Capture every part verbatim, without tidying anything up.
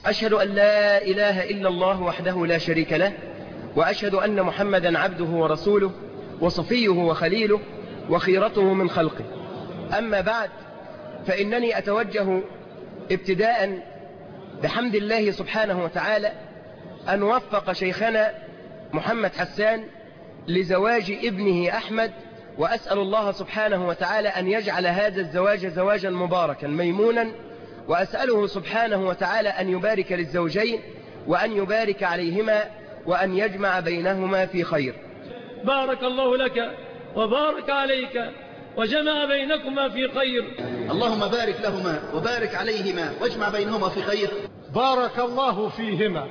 أشهد أن لا إله إلا الله وحده لا شريك له، وأشهد أن محمدا عبده ورسوله وصفيه وخليله وخيرته من خلقه. أما بعد، فإنني أتوجه ابتداء بحمد الله سبحانه وتعالى أن وفق شيخنا محمد حسان لزواج ابنه أحمد، وأسأل الله سبحانه وتعالى أن يجعل هذا الزواج زواجا مباركا ميمونا، وأسأله سبحانه وتعالى أن يبارك للزوجين وأن يبارك عليهما وأن يجمع بينهما في خير. بارك الله لك وبارك عليك وجمع بينكما في خير. اللهم بارك لهما وبارك عليهما واجمع بينهما في خير. بارك الله فيهما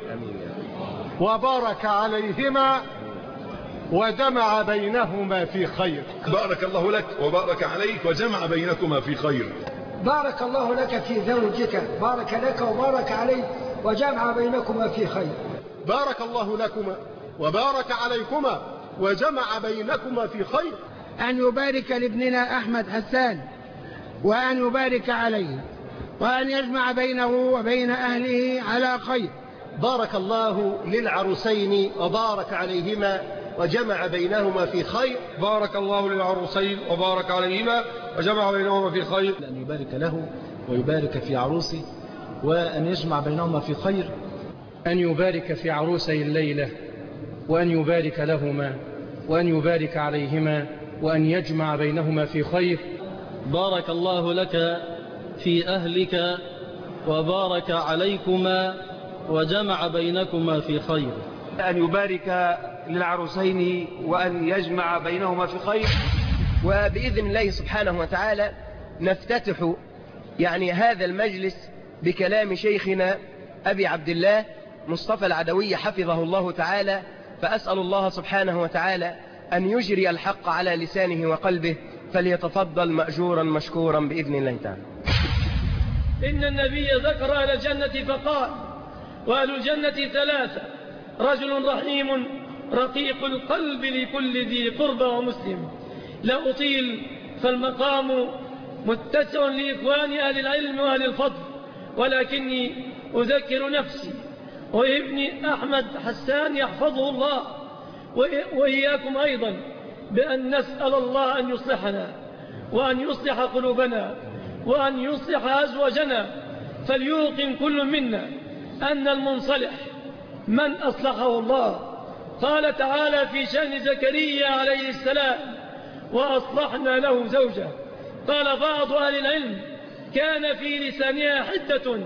وبارك عليهما وجمع بينهما في خير. بارك الله لك وبارك عليك وجمع بينكما في خير. بارك الله لك في زوجك، بارك لك وبارك عليك وجمع بينكما في خير. بارك الله لكما وبارك عليكما وجمع بينكما في خير. أن يبارك لابننا أحمد حسان وأن يبارك عليه وأن يجمع بينه وبين أهله على خير. بارك الله للعروسين وبارك عليهما وجمع بينهما في خير. بارك الله للعروسين وبارك عليهما وجمع بينهما في خير. أن يبارك له ويبارك في عروسه وأن يجمع بينهما في خير. أن يبارك في عروسي الليلة وأن يبارك لهما وأن يبارك عليهما وأن يجمع بينهما في خير. بارك الله لك في أهلك وبارك عليكما وجمع بينكما في خير. أن يبارك للعروسين وأن يجمع بينهما في خير. وبإذن الله سبحانه وتعالى نفتتح يعني هذا المجلس بكلام شيخنا أبي عبد الله مصطفى العدوي حفظه الله تعالى، فأسأل الله سبحانه وتعالى أن يجري الحق على لسانه وقلبه، فليتفضل مأجورا مشكورا بإذن الله تعالى. إن النبي ذكر أهل الجنة فقال: وأهل الجنة ثلاثة: رجل رحيم رقيق القلب لكل ذي قربى ومسلم. لا أطيل فالمقام متسع لإخوان أهل العلم وأهل الفضل، ولكني أذكر نفسي وابني أحمد حسان يحفظه الله وإياكم أيضا بأن نسأل الله أن يصلحنا وأن يصلح قلوبنا وأن يصلح أزواجنا. فليوقن كل منا أن المنصلح من أصلحه الله. قال تعالى في شأن زكريا عليه السلام: وأصلحنا له زوجه. قال بعض أهل العلم: كان في لسانها حدة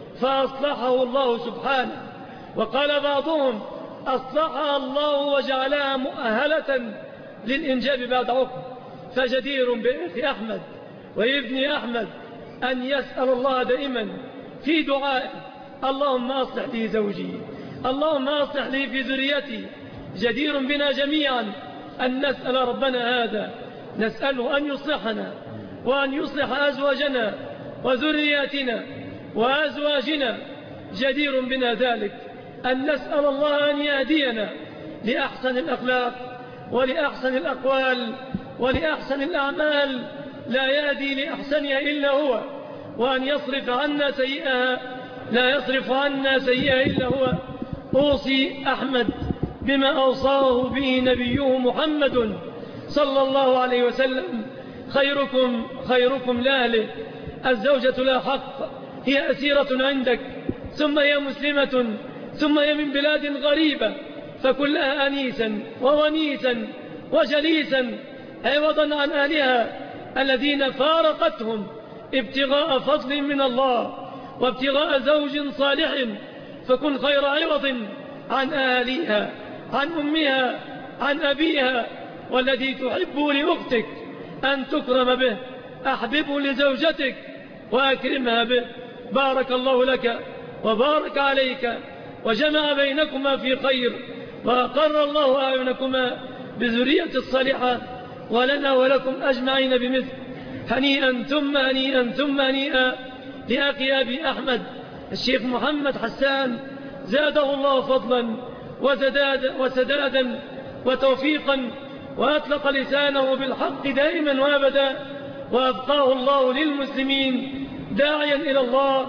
فأصلحه الله سبحانه. وقال بعضهم: أصلحها الله وجعلها مؤهلة للإنجاب بعد عقم. فجدير بأخي أحمد وابن أحمد أن يسأل الله دائما في دعائه: اللهم أصلح لي زوجي، اللهم أصلح لي في ذريتي. جدير بنا جميعا أن نسأل ربنا هذا، نسأله أن يصلحنا وأن يصلح أزواجنا وذرياتنا وأزواجنا. جدير بنا ذلك أن نسأل الله أن يهدينا لأحسن الأخلاق ولأحسن الأقوال ولأحسن الأعمال، لا يهدي لأحسنها إلا هو، وأن يصرف عنا سيئها لا يصرف عنا سيئها إلا هو. أوصي أحمد بما أوصاه به نبيه محمد صلى الله عليه وسلم: خيركم خيركم لأهله. الزوجة لا حق، هي أسيرة عندك، ثم هي مسلمة، ثم هي من بلاد غريبة، فكلها أنيسا وونيسا وجليسا عوضا عن أهلها الذين فارقتهم ابتغاء فضل من الله وابتغاء زوج صالح. فكن خير عوض عن أهلها، عن أمها، عن أبيها. والذي تحبه لأختك أن تكرم به أحببه لزوجتك وأكرمها به. بارك الله لك وبارك عليك وجمع بينكما في خير، وأقر الله أعينكما بذرية الصالحة، ولنا ولكم أجمعين بمثل. هنيئا ثم هنيئا ثم هنيئا لأخي أبي أحمد الشيخ محمد حسان، زاده الله فضلا وزداد وسدادا وتوفيقا، وأطلق لسانه بالحق دائما وأبدا، وأبقاه الله للمسلمين داعيا إلى الله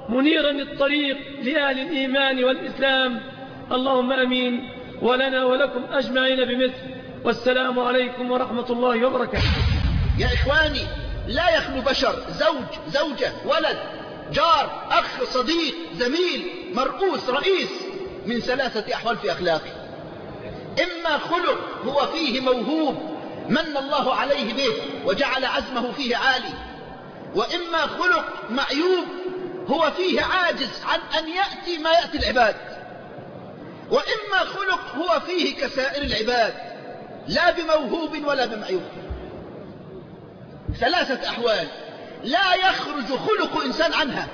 منيرا الطريق لأهل الإيمان والإسلام. اللهم أمين، ولنا ولكم أجمعين بمثل. والسلام عليكم ورحمة الله وبركاته. يا إخواني، لا يخلو بشر زوج، زوجة، ولد، جار، أخ، صديق، زميل، مرؤوس، رئيس من ثلاثة أحوال في أخلاقه. إما خلق هو فيه موهوب من الله عليه به وجعل عزمه فيه عالي، وإما خلق معيوب هو فيه عاجز عن أن يأتي ما يأتي العباد، وإما خلق هو فيه كسائر العباد لا بموهوب ولا بمعيوب. ثلاثة أحوال لا يخرج خلق إنسان عنها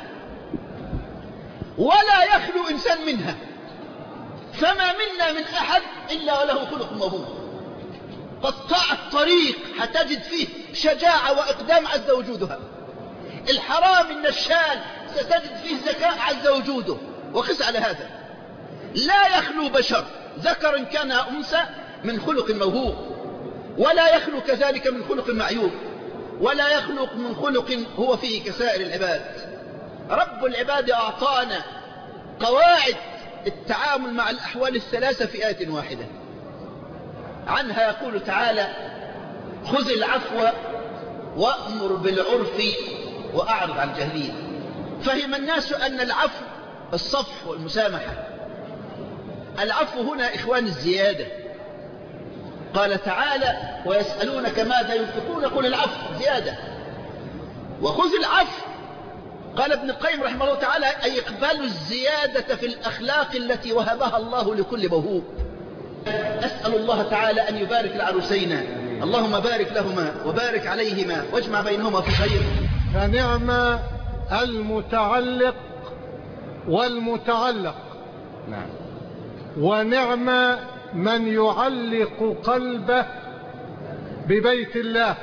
ولا يخلو إنسان منها، فما منا من أحد إلا وله خلق موهوب. قطاع الطريق هتجد فيه شجاعة وإقدام عز وجودها، الحرام النشال ستجد فيه ذكاء عز وجوده. وقس على هذا، لا يخلو بشر ذكر كان أنثى من خلق موهوب، ولا يخلو كذلك من خلق معيوب، ولا يخلق من خلق هو فيه كسائر العباد. رب العباد أعطانا قواعد التعامل مع الأحوال الثلاثة في آية واحدة. عنها يقول تعالى: خذ العفو وأمر بالعرف وأعرض عن الجاهلين. فهم الناس أن العفو الصفح والمسامحة. العفو هنا إخوان الزيادة. قال تعالى: ويسألونك ماذا ينفقون قل العفو زيادة. وخذ العفو، قال ابن القيم رحمه الله تعالى: أي اقبال الزيادة في الأخلاق التي وهبها الله لكل موهوب. أسأل الله تعالى أن يبارك العروسين، اللهم بارك لهما وبارك عليهما واجمع بينهما في خير. فنعم المتعلق والمتعلق، نعم، ونعم من يعلق قلبه ببيت الله،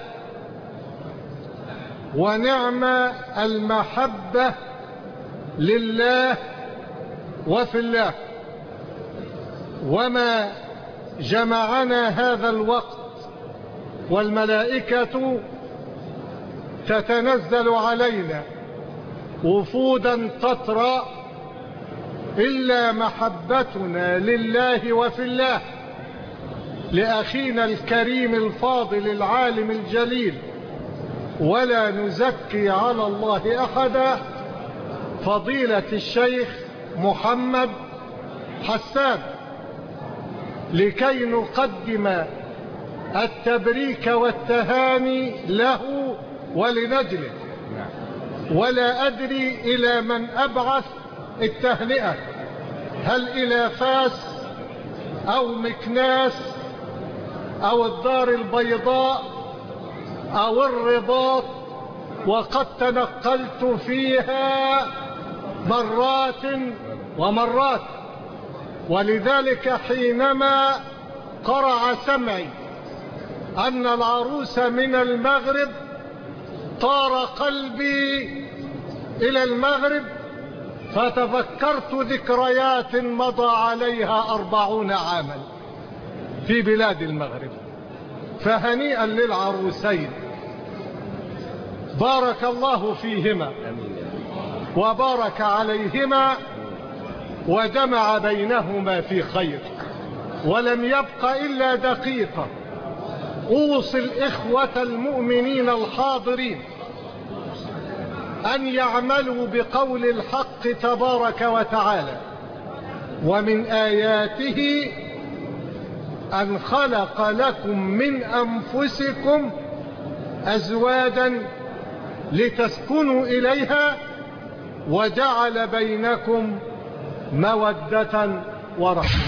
ونعم المحبة لله وفي الله. وما جمعنا هذا الوقت والملائكة تتنزل علينا وفودا تترى إلا محبتنا لله وفي الله، لأخينا الكريم الفاضل العالم الجليل، ولا نزكي على الله أحدا، فضيلة الشيخ محمد حسان، لكي نقدم التبريك والتهاني له ولنجله. ولا أدري إلى من أبعث التهنئة، هل إلى فاس أو مكناس أو الدار البيضاء أو الرباط، وقد تنقلت فيها مرات ومرات. ولذلك حينما قرع سمعي أن العروس من المغرب طار قلبي إلى المغرب، فتذكرت ذكريات مضى عليها أربعون عاما في بلاد المغرب. فهنيئا للعروسين، بارك الله فيهما وبارك عليهما وجمع بينهما في خير. ولم يبق إلا دقيقة أوصي الإخوة المؤمنين الحاضرين أن يعملوا بقول الحق تبارك وتعالى: ومن آياته أن خلق لكم من أنفسكم أزواجا لتسكنوا إليها وجعل بينكم مودة ورحمة.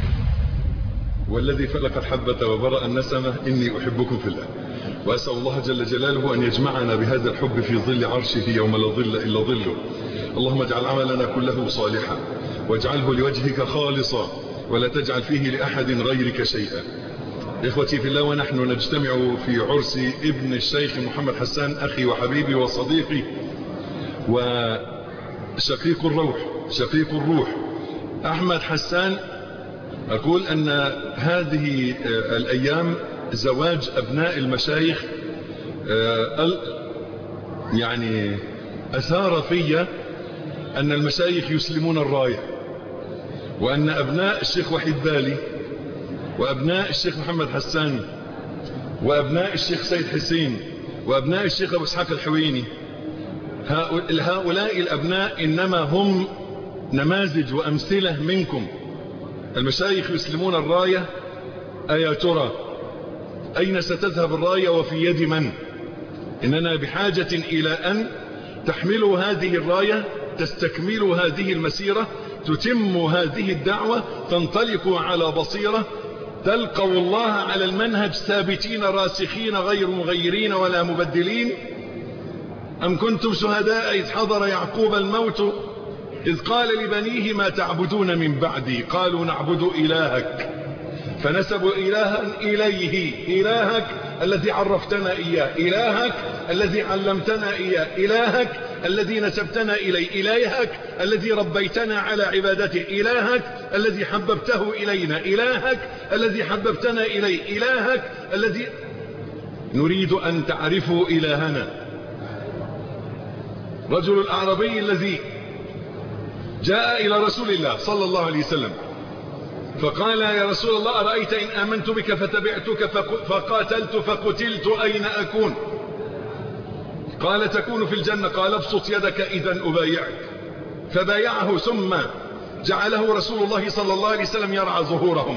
والذي فلق الحبة وبرأ النسمة إني أحبكم في الله، وأسأل الله جل جلاله أن يجمعنا بهذا الحب في ظل عرشه يوم لا ظل إلا ظله. اللهم اجعل عملنا كله صالحا واجعله لوجهك خالصا ولا تجعل فيه لأحد غيرك شيئا. إخوتي في الله، ونحن نجتمع في عرس ابن الشيخ محمد حسان، أخي وحبيبي وصديقي وشقيق الروح شقيق الروح أحمد حسان. أقول أن هذه الأيام زواج أبناء المشايخ يعني أثار في أن المشايخ يسلمون الراية، وأن أبناء الشيخ وحيد بالي وأبناء الشيخ محمد حسان وأبناء الشيخ سيد حسين وأبناء الشيخ أبو اسحاق الحويني، هؤلاء الأبناء إنما هم نماذج وأمثلة منكم. المشايخ يسلمون الراية، أيا ترى أين ستذهب الراية وفي يد من؟ إننا بحاجة إلى أن تحملوا هذه الراية، تستكملوا هذه المسيرة، تتموا هذه الدعوة، تنطلقوا على بصيرة، تلقوا الله على المنهج ثابتين راسخين غير مغيرين ولا مبدلين. أم كنتم شهداء إذ حضر يعقوب الموت إذ قال لبنيه ما تعبدون من بعدي قالوا نعبد إلهك، فنسبوا إلها إليه، إلهك الذي عرفتنا إياه، إلهك الذي علمتنا إياه، إلهك الذي نسبتنا إليه، إلهك الذي ربيتنا على عبادته، إلهك الذي حببته إلينا، إلهك الذي حببتنا إليه، إلهك الذي نريد أن تعرفوا إلهنا. رجل الأعرابي الذي جاء إلى رسول الله صلى الله عليه وسلم فقال يا رسول الله أرأيت إن آمنت بك فتبعتك فقاتلت فقتلت أين أكون؟ قال تكون في الجنة. قال ابسط يدك إذا أبايعك، فبايعه ثم جعله رسول الله صلى الله عليه وسلم يرعى ظهورهم.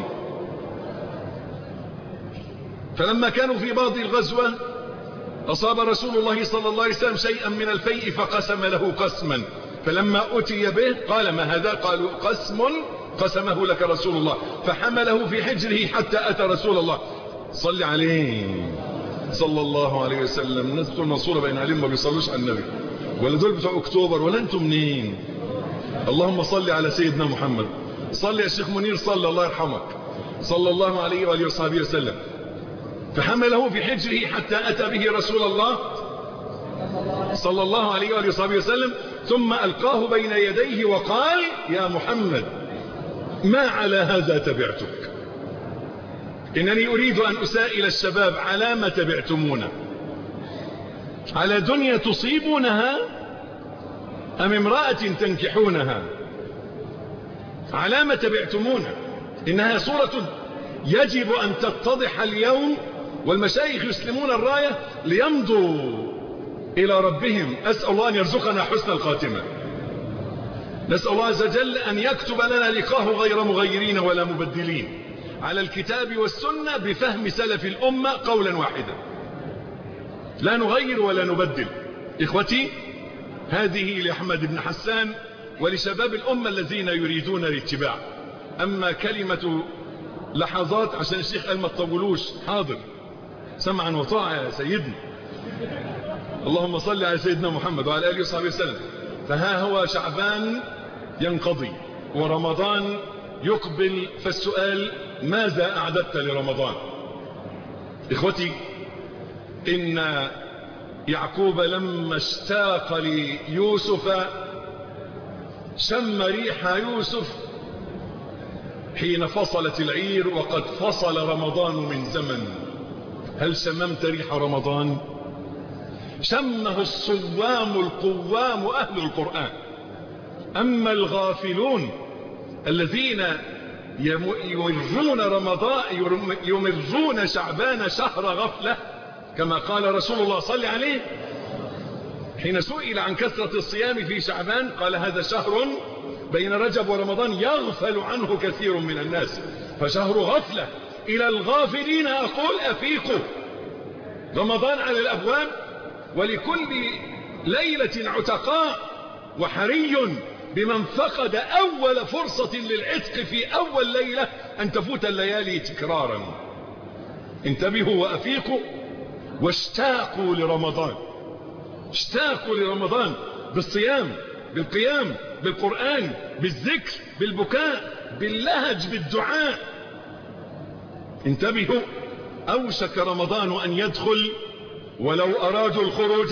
فلما كانوا في بعض الغزوة أصاب رسول الله صلى الله عليه وسلم شيئا من الفيء فقسم له قسما، فلما أتي به قال ما هذا؟ قالوا قسم قسمه لك رسول الله، فحمله في حجره حتى أتى رسول الله. صل عليه صلى الله عليه وسلم. الناس بتوع المنصورة بين عليهم ما بيصلوش على النبي، ولا دول بتوع أكتوبر، ولا أنتم منين؟ اللهم صل على سيدنا محمد. صل يا شيخ منير، صلى الله يرحمك، صلى الله عليه وآله وصحبه وسلم. فحمله في حجره حتى أتى به رسول الله صلى الله عليه وآله وصحبه وسلم، ثم ألقاه بين يديه وقال يا محمد ما على هذا تبعتك؟ إنني أريد أن أسائل الشباب على ما تبعتمونا؟ على دنيا تصيبونها أم امرأة تنكحونها؟ على ما تبعتمونا؟ إنها صورة يجب أن تتضح اليوم، والمشايخ يسلمون الراية ليمضوا إلى ربهم. أسأل الله أن يرزقنا حسن الخاتمة. نسأل الله عز وجل أن يكتب لنا لقاه غير مغيرين ولا مبدلين على الكتاب والسنة بفهم سلف الأمة قولا واحدا، لا نغير ولا نبدل. إخوتي، هذه لأحمد بن حسان ولشباب الأمة الذين يريدون الاتباع. أما كلمة لحظات عشان الشيخ قال ما تطولوش، حاضر سمعا وطاعة يا سيدنا. اللهم صل على سيدنا محمد وعلى آله وصحبه وسلم. فها هو شعبان ينقضي ورمضان يقبل، فالسؤال ماذا أعددت لرمضان؟ إخوتي، إن يعقوب لما اشتاق ليوسف شم ريح يوسف حين فصلت العير، وقد فصل رمضان من زمن. هل شممت ريح رمضان؟ شمه الصوام القوام أهل القرآن. أما الغافلون الذين يمرون رمضان يمرون شعبان شهر غفلة، كما قال رسول الله صلى عليه حين سئل عن كثرة الصيام في شعبان قال هذا شهر بين رجب ورمضان يغفل عنه كثير من الناس، فشهر غفلة. إلى الغافلين أقول أفيقوا، رمضان على الأبواب، ولكل ليلة عتقاء، وحري بمن فقد أول فرصة للعتق في أول ليلة أن تفوت الليالي تكرارا. انتبهوا وأفيقوا واشتاقوا لرمضان، اشتاقوا لرمضان بالصيام، بالقيام، بالقرآن، بالذكر، بالبكاء، باللهج، بالدعاء. انتبهوا، أوشك رمضان أن يدخل، ولو أرادوا الخروج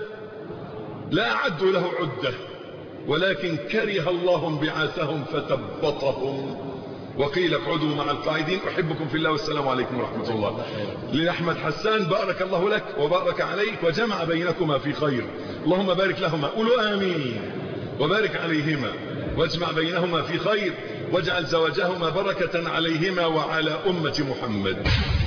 لا أعدوا له عدة، ولكن كره الله انبعاثهم فثبطهم وقيل اقعدوا مع القاعدين. أحبكم في الله والسلام عليكم ورحمة الله. لأحمد حسان بارك الله لك وبارك عليك وجمع بينكما في خير، اللهم بارك لهما. قولوا آمين. وبارك عليهما واجمع بينهما في خير واجعل زواجهما بركة عليهما وعلى أمة محمد.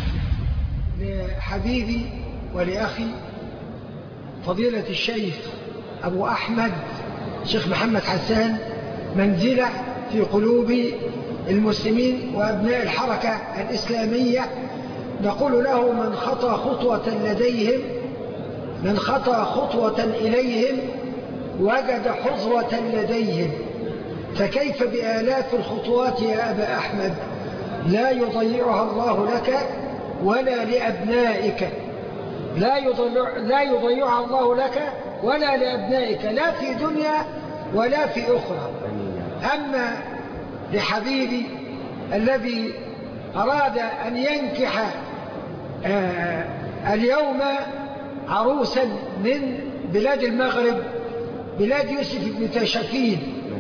لحبيبي ولأخي فضيلة الشيخ أبو أحمد شيخ محمد حسان منزلة في قلوب المسلمين وأبناء الحركة الإسلامية، نقول له من خطى خطوة لديهم من خطى خطوة إليهم وجد حظوة لديهم، فكيف بآلاف الخطوات يا أبا أحمد لا يضيعها الله لك ولا لأبنائك، لا يضيع لا يضيعها الله لك ولا لأبنائك، لا في دنيا ولا في أخرى. أما لحبيبي الذي أراد أن ينكح آه اليوم عروسا من بلاد المغرب، بلاد يوسف بن تاشفين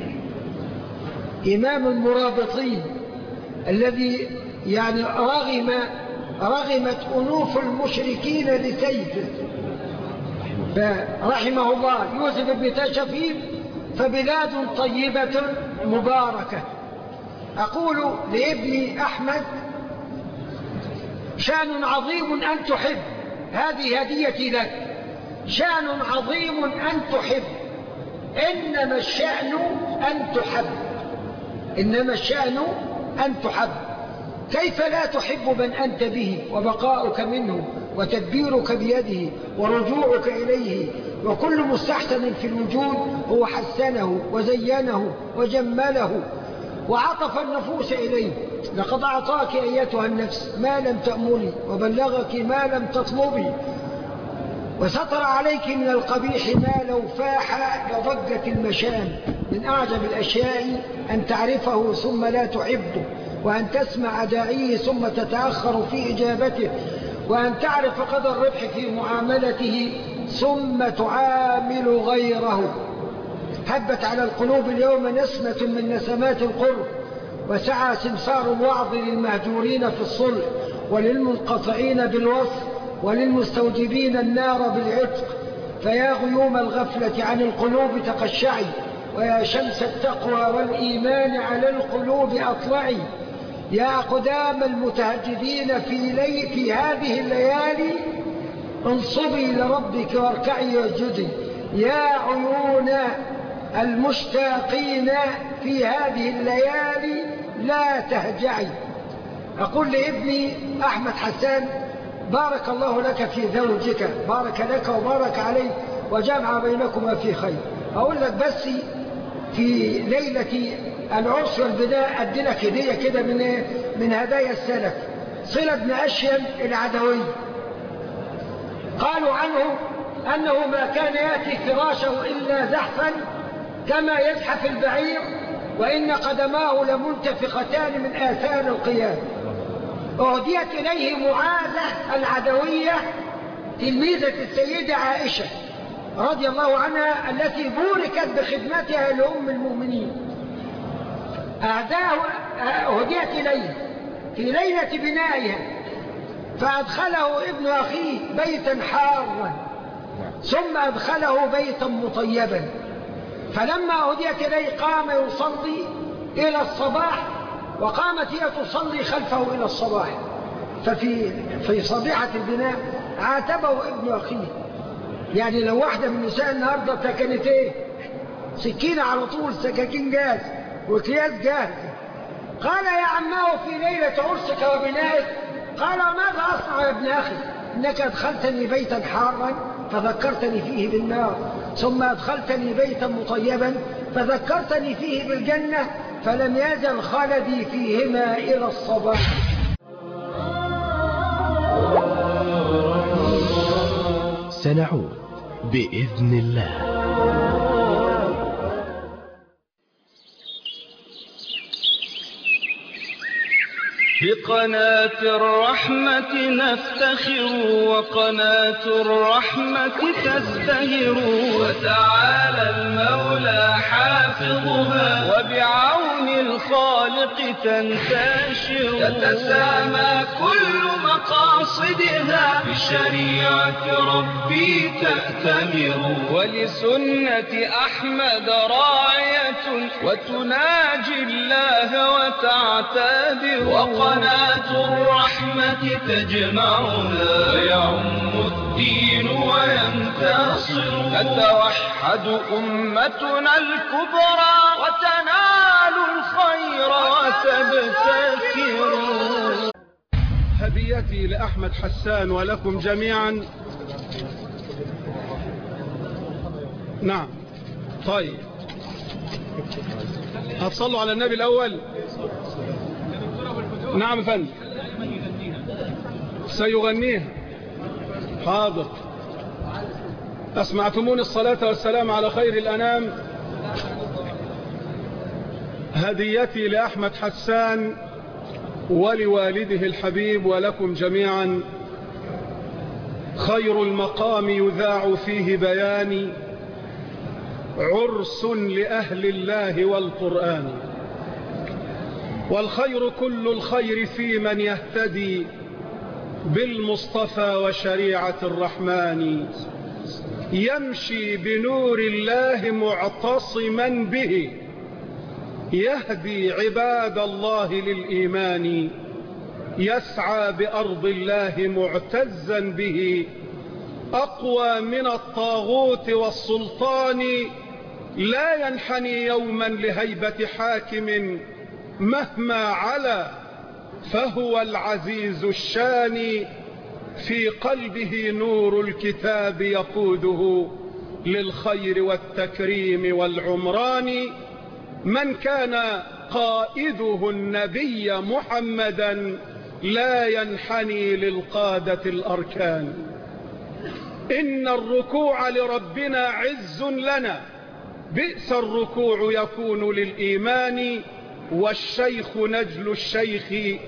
إمام المرابطين الذي يعني رغم رغمت أنوف المشركين لسيفه، فرحمه الله يوسف بن تاشفين، فبلاد طيبة مباركة. أقول لابني أحمد شأن عظيم أن تحب، هذه هديتي لك، شأن عظيم أن تحب، إنما الشأن أن تحب، إنما الشأن أن تحب. كيف لا تحب من أنت به وبقاؤك منه وتدبيرك بيده ورجوعك إليه، وكل مستحسن في الوجود هو حسنه وزينه وجمله وعطف النفوس إليه. لقد أعطاك أيتها النفس ما لم تأملي وبلغك ما لم تطلبي وستر عليك من القبيح ما لو فاح لضجت المشام. من أعجب الأشياء أن تعرفه ثم لا تحبه، وأن تسمع داعيه ثم تتأخر في إجابته، وأن تعرف قدر الربح في معاملته ثم تعامل غيره. هبت على القلوب اليوم نسمة من نسمات القرب، وسعى سمسار الوعظ للمهجورين في الصلح وللمنقطعين بالوصف وللمستوجبين النار بالعتق. فيا غيوم الغفلة عن القلوب تقشعي، ويا شمس التقوى والإيمان على القلوب أطلعي. يا أقدام المتهجدين في, لي في هذه الليالي انصبي لربك واركعي واسجدي. يا عيون المشتاقين في هذه الليالي لا تهجعي. أقول لابني أحمد حسان بارك الله لك في زوجك، بارك لك وبارك عليك وجمع بينكما في خير. أقول لك بس في ليلة العرس والبداء أدي لك هدية كده من من هدايا السلف. صلة بن أشيم العدوي قالوا عنه أنه ما كان يأتي فراشه إلا زحفا كما يزحف البعير، وإن قدماه لمنتفختان من آثار القيام. أهديت إليه معاذة العدوية تلميذة السيدة عائشة رضي الله عنها التي بوركت بخدمتها لأم المؤمنين. أهداه أهديت إليه في ليلة بنائها، فأدخله ابن أخيه بيتا حارا ثم أدخله بيتا مطيبا. فلما أهديت إليه قام يصلي إلى الصباح، وقامت هي تصلي خلفه إلى الصباح. ففي في صبيحة البناء عاتبه ابن أخيه، يعني لو واحدة من نساء النهاردة كانت ايه سكينة على طول، سكاكين جاهز وكياس جاهز. قال يا عماه في ليلة عرسك وبنائك، قال ماذا أصنع يا ابن أخي؟ إنك أدخلتني بيتا حارا فذكرتني فيه بالنار، ثم أدخلتني بيتا مطيبا فذكرتني فيه بالجنة، فلم يزل خلدي فيهما إلى الصباح. سنعود بإذن الله. بقناة الرحمة نفتخر، وقناة الرحمة تزدهر، وتعالى المولى حافظها، وبعون عين الخالق تنتشر تتسامى كل مقاصدها بشريعة ربي تأتمر ولسنة أحمد راية وتناجي الله وتعتبر وقناة الرحمة تجمعنا ويعم الدين وينتصر تتوحد أمتنا الكبرى وتنال الخير وتبتكر. هديتي لأحمد حسان ولكم جميعا. نعم طيب هتصلوا على النبي الأول. نعم فندم سيغنيها. حاضر. أسمعتموني الصلاة والسلام على خير الأنام. هديتي لأحمد حسان ولوالده الحبيب ولكم جميعا. خير المقام يذاع فيه بياني عرس لأهل الله والقرآن والخير كل الخير في من يهتدي بالمصطفى وشريعة الرحمن يمشي بنور الله معتصما به يهدي عباد الله للإيمان يسعى بأرض الله معتزا به أقوى من الطاغوت والسلطان لا ينحني يوما لهيبة حاكم مهما علا فهو العزيز الشان في قلبه نور الكتاب يقوده للخير والتكريم والعمران من كان قائده النبي محمدا لا ينحني للقادة الأركان إن الركوع لربنا عز لنا بئس الركوع يكون للإيمان والشيخ نجل الشيخ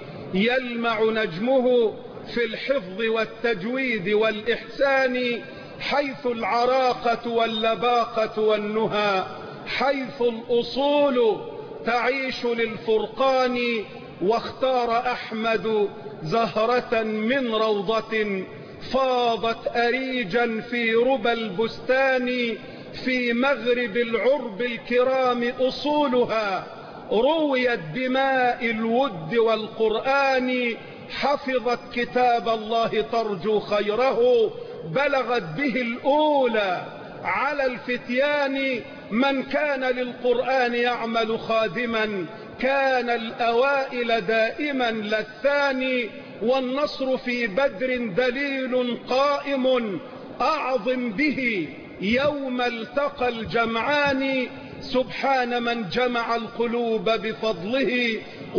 يلمع نجمه في الحفظ والتجويد والإحسان حيث العراقة واللباقة والنهى حيث الأصول تعيش للفرقان واختار أحمد زهرة من روضة فاضت أريجا في ربى البستان في مغرب العرب الكرام أصولها رويت بماء الود والقرآن حفظت كتاب الله ترجو خيره بلغت به الأولى على الفتيان من كان للقرآن يعمل خادما كان الأوائل دائما للثاني والنصر في بدر دليل قائم أعظم به يوم التقى الجمعان سبحان من جمع القلوب بفضله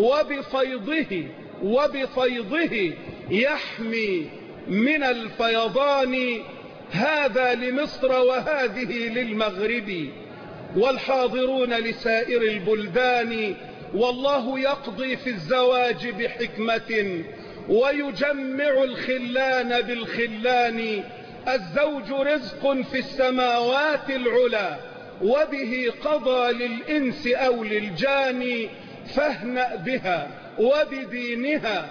وبفيضه وبفيضه يحمي من الفيضان هذا لمصر وهذه للمغرب والحاضرون لسائر البلدان والله يقضي في الزواج بحكمة ويجمع الخلان بالخلان الزوج رزق في السماوات العلا وبه قضى للإنس أو للجان فاهنأ بها وبدينها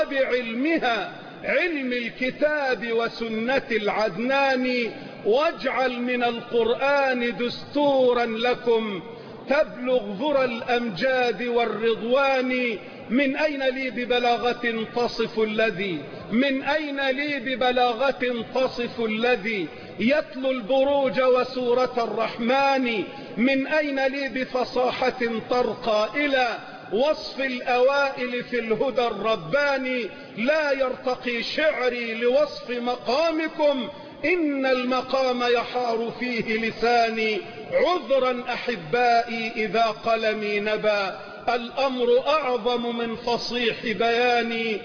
وبعلمها علم الكتاب وسنة العدنان واجعل من القرآن دستورا لكم تبلغ ذرى الأمجاد والرضوان من أين لي ببلاغة تصف الذي من أين لي ببلاغة تصف الذي يتلو البروج وسورة الرحمن من أين لي بفصاحة ترقى إلى وصف الأوائل في الهدى الرباني لا يرتقي شعري لوصف مقامكم إن المقام يحار فيه لساني عذرا أحبائي إذا قلمي نبا الأمر أعظم من فصيح بياني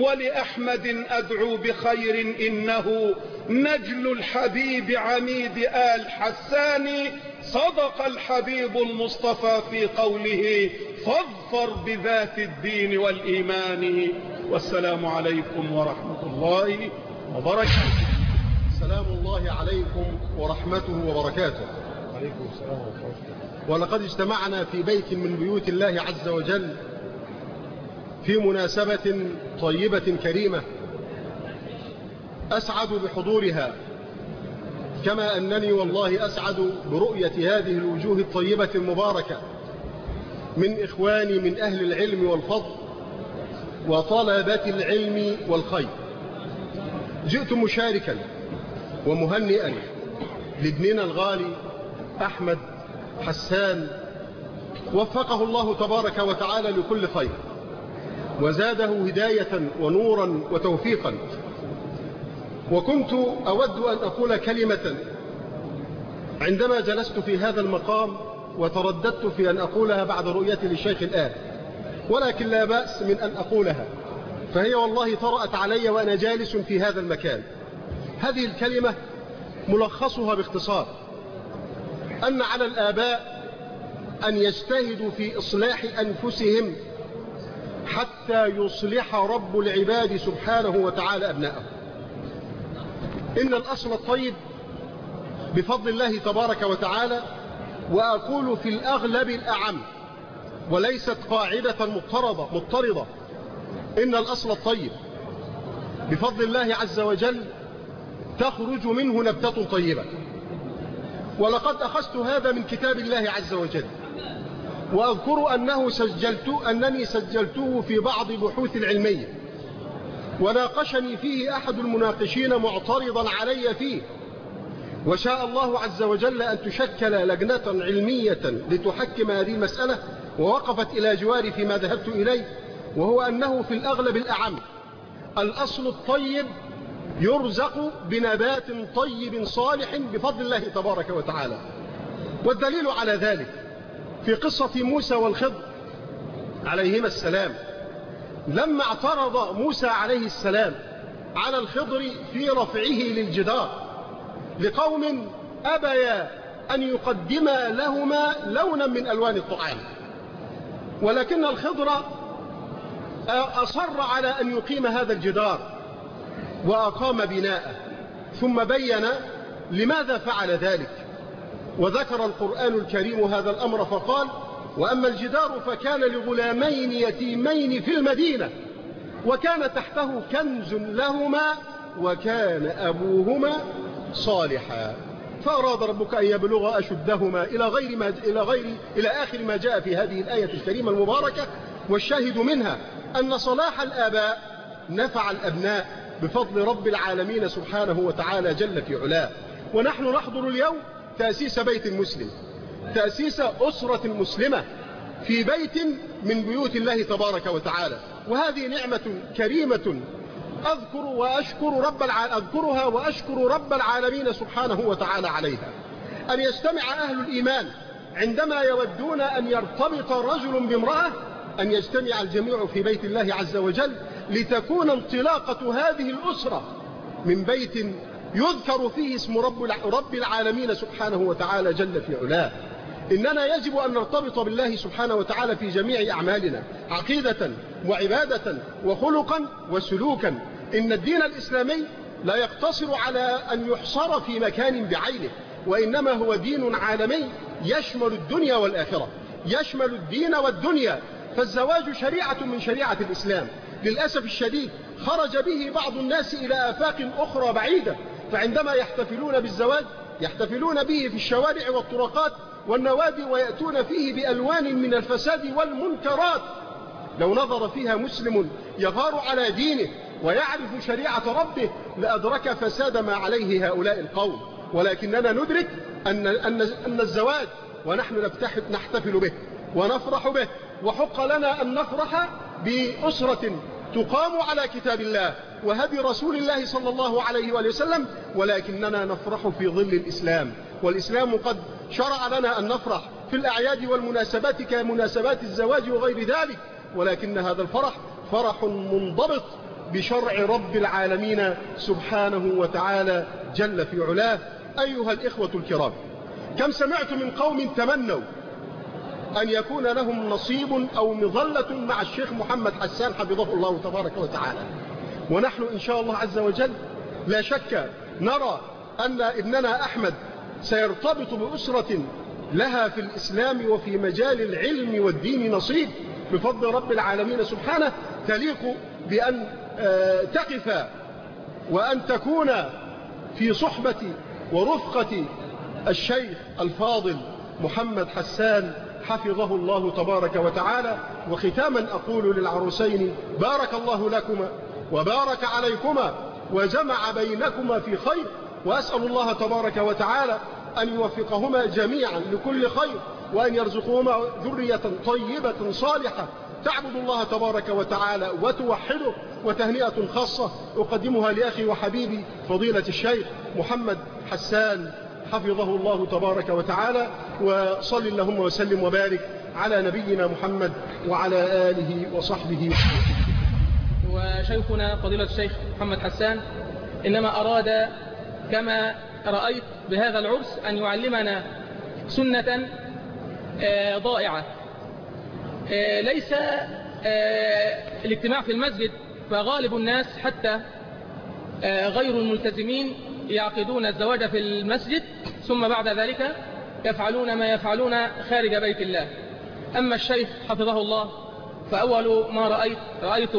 ولأحمد أدعو بخير إنه نجل الحبيب عميد آل حساني صدق الحبيب المصطفى في قوله فاظفر بذات الدين والإيمان والسلام عليكم ورحمة الله وبركاته. سلام الله عليكم ورحمته وبركاته. ولقد اجتمعنا في بيت من بيوت الله عز وجل في مناسبة طيبة كريمة أسعد بحضورها، كما أنني والله أسعد برؤية هذه الوجوه الطيبة المباركة من إخواني من أهل العلم والفضل وطلبة العلم والخير. جئت مشاركا ومهنئا لابننا الغالي أحمد حسان، وفقه الله تبارك وتعالى لكل خير وزاده هداية ونورا وتوفيقا. وكنت أود أن أقول كلمة عندما جلست في هذا المقام وترددت في أن أقولها بعد رؤيتي للشيخ الآن، ولكن لا بأس من أن أقولها، فهي والله طرأت علي وأنا جالس في هذا المكان. هذه الكلمة ملخصها باختصار أن على الآباء أن يجتهدوا في إصلاح أنفسهم حتى يصلح رب العباد سبحانه وتعالى أبناءه. إن الأصل الطيب بفضل الله تبارك وتعالى، وأقول في الأغلب الأعم وليست قاعدة مضطردة مضطردة، إن الأصل الطيب بفضل الله عز وجل تخرج منه نبتة طيبة. ولقد أخذت هذا من كتاب الله عز وجل، وأذكر أنه سجلت أنني سجلته في بعض بحوث العلمية، وناقشني فيه أحد المناقشين معترضا علي فيه، وشاء الله عز وجل أن تشكل لجنة علمية لتحكم هذه المسألة، ووقفت إلى جواري فيما ذهبت إليه، وهو أنه في الأغلب الأعم الأصل الطيب يرزق بنبات طيب صالح بفضل الله تبارك وتعالى. والدليل على ذلك في قصة موسى والخضر عليهما السلام، لما اعترض موسى عليه السلام على الخضر في رفعه للجدار لقوم أبيا أن يقدما لهما لونا من ألوان الطعام، ولكن الخضر أصر على أن يقيم هذا الجدار وأقام بناءه، ثم بين لماذا فعل ذلك، وذكر القرآن الكريم هذا الأمر فقال: وأما الجدار فكان لغلامين يتيمين في المدينة وكان تحته كنز لهما وكان أبوهما صالحا فأراد ربك أن يبلغ أشدهما إلى غير ما إلى غير إلى آخر ما جاء في هذه الآية الكريمة المباركة. والشاهد منها أن صلاح الآباء نفع الأبناء بفضل رب العالمين سبحانه وتعالى جل في علاه. ونحن نحضر اليوم تأسيس بيت مسلم، تأسيس أسرة مسلمة في بيت من بيوت الله تبارك وتعالى، وهذه نعمة كريمة أذكر وأشكر رب الع... أذكرها وأشكر رب العالمين سبحانه وتعالى عليها. أن يجتمع أهل الإيمان عندما يودون أن يرتبط رجل بامرأة، أن يجتمع الجميع في بيت الله عز وجل لتكون انطلاقة هذه الأسرة من بيت يذكر فيه اسم رب رب العالمين سبحانه وتعالى جل في علاه. إننا يجب أن نرتبط بالله سبحانه وتعالى في جميع أعمالنا عقيدة وعبادة وخلقا وسلوكا. إن الدين الإسلامي لا يقتصر على أن يحصر في مكان بعينه، وإنما هو دين عالمي يشمل الدنيا والآخرة، يشمل الدين والدنيا. فالزواج شريعة من شريعة الإسلام. للأسف الشديد خرج به بعض الناس إلى آفاق أخرى بعيدة، فعندما يحتفلون بالزواج يحتفلون به في الشوارع والطرقات والنوادي، ويأتون فيه بألوان من الفساد والمنكرات. لو نظر فيها مسلم يغار على دينه ويعرف شريعة ربه لأدرك فساد ما عليه هؤلاء القوم. ولكننا ندرك أن, أن, أن الزواج ونحن نحتفل به ونفرح به، وحق لنا أن نفرح بأسرة تقام على كتاب الله وهدي رسول الله صلى الله عليه وآله وسلم، ولكننا نفرح في ظل الإسلام. والإسلام قد شرع لنا أن نفرح في الأعياد والمناسبات كمناسبات الزواج وغير ذلك، ولكن هذا الفرح فرح منضبط بشرع رب العالمين سبحانه وتعالى جل في علاه. أيها الإخوة الكرام، كم سمعت من قوم تمنوا أن يكون لهم نصيب أو مظلة مع الشيخ محمد حسان حفظه الله تبارك وتعالى، ونحن إن شاء الله عز وجل لا شك نرى أن ابننا أحمد سيرتبط بأسرة لها في الإسلام وفي مجال العلم والدين نصيب بفضل رب العالمين سبحانه، تليق بأن تقف وأن تكون في صحبة ورفقة الشيخ الفاضل محمد حسان حفظه الله تبارك وتعالى. وختاما أقول للعروسين بارك الله لكما وبارك عليكما وجمع بينكما في خير، وأسأل الله تبارك وتعالى أن يوفقهما جميعا لكل خير، وأن يرزقهما ذرية طيبة صالحة تعبد الله تبارك وتعالى وتوحده. وتهنئة خاصة أقدمها لأخي وحبيبي فضيلة الشيخ محمد حسان حفظه الله تبارك وتعالى. وصل اللهم وسلم وبارك على نبينا محمد وعلى آله وصحبه. وشيخنا فضيلة الشيخ محمد حسان إنما أراد كما رأيت بهذا العرس أن يعلمنا سنة ضائعة. ليس الاجتماع في المسجد، فغالب الناس حتى غير الملتزمين يعقدون الزواج في المسجد ثم بعد ذلك يفعلون ما يفعلون خارج بيت الله. أما الشيخ حفظه الله فأول ما رأيت رأيت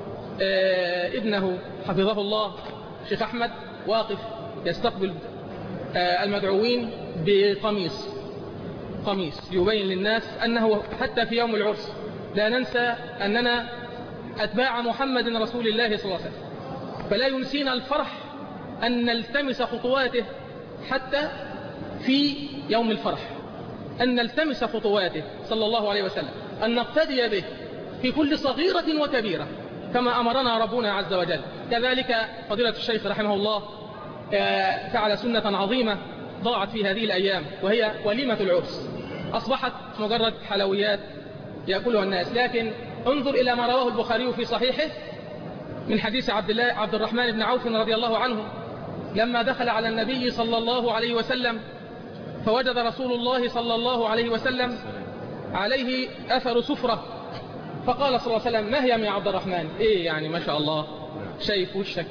ابنه حفظه الله شيخ أحمد واقف يستقبل المدعوين بقميص قميص يبين للناس أنه حتى في يوم العرس لا ننسى أننا أتباع محمد رسول الله صلى الله عليه وسلم، فلا ينسينا الفرح أن نلتمس خطواته حتى في يوم الفرح، أن نلتمس خطواته صلى الله عليه وسلم، أن نقتدي به في كل صغيرة وكبيرة كما أمرنا ربنا عز وجل. كذلك فضيلة الشيخ رحمه الله فعل سنة عظيمة ضاعت في هذه الأيام، وهي وليمة العرس. أصبحت مجرد حلويات يأكلها الناس، لكن انظر إلى ما رواه البخاري في صحيحه من حديث عبد الله عبد الرحمن بن عوف رضي الله عنه لما دخل على النبي صلى الله عليه وسلم فوجد رسول الله صلى الله عليه وسلم عليه أثر سفرة، فقال صلى الله عليه وسلم: ما هي يا عبد الرحمن؟ إيه يعني ما شاء الله شايف وشك؟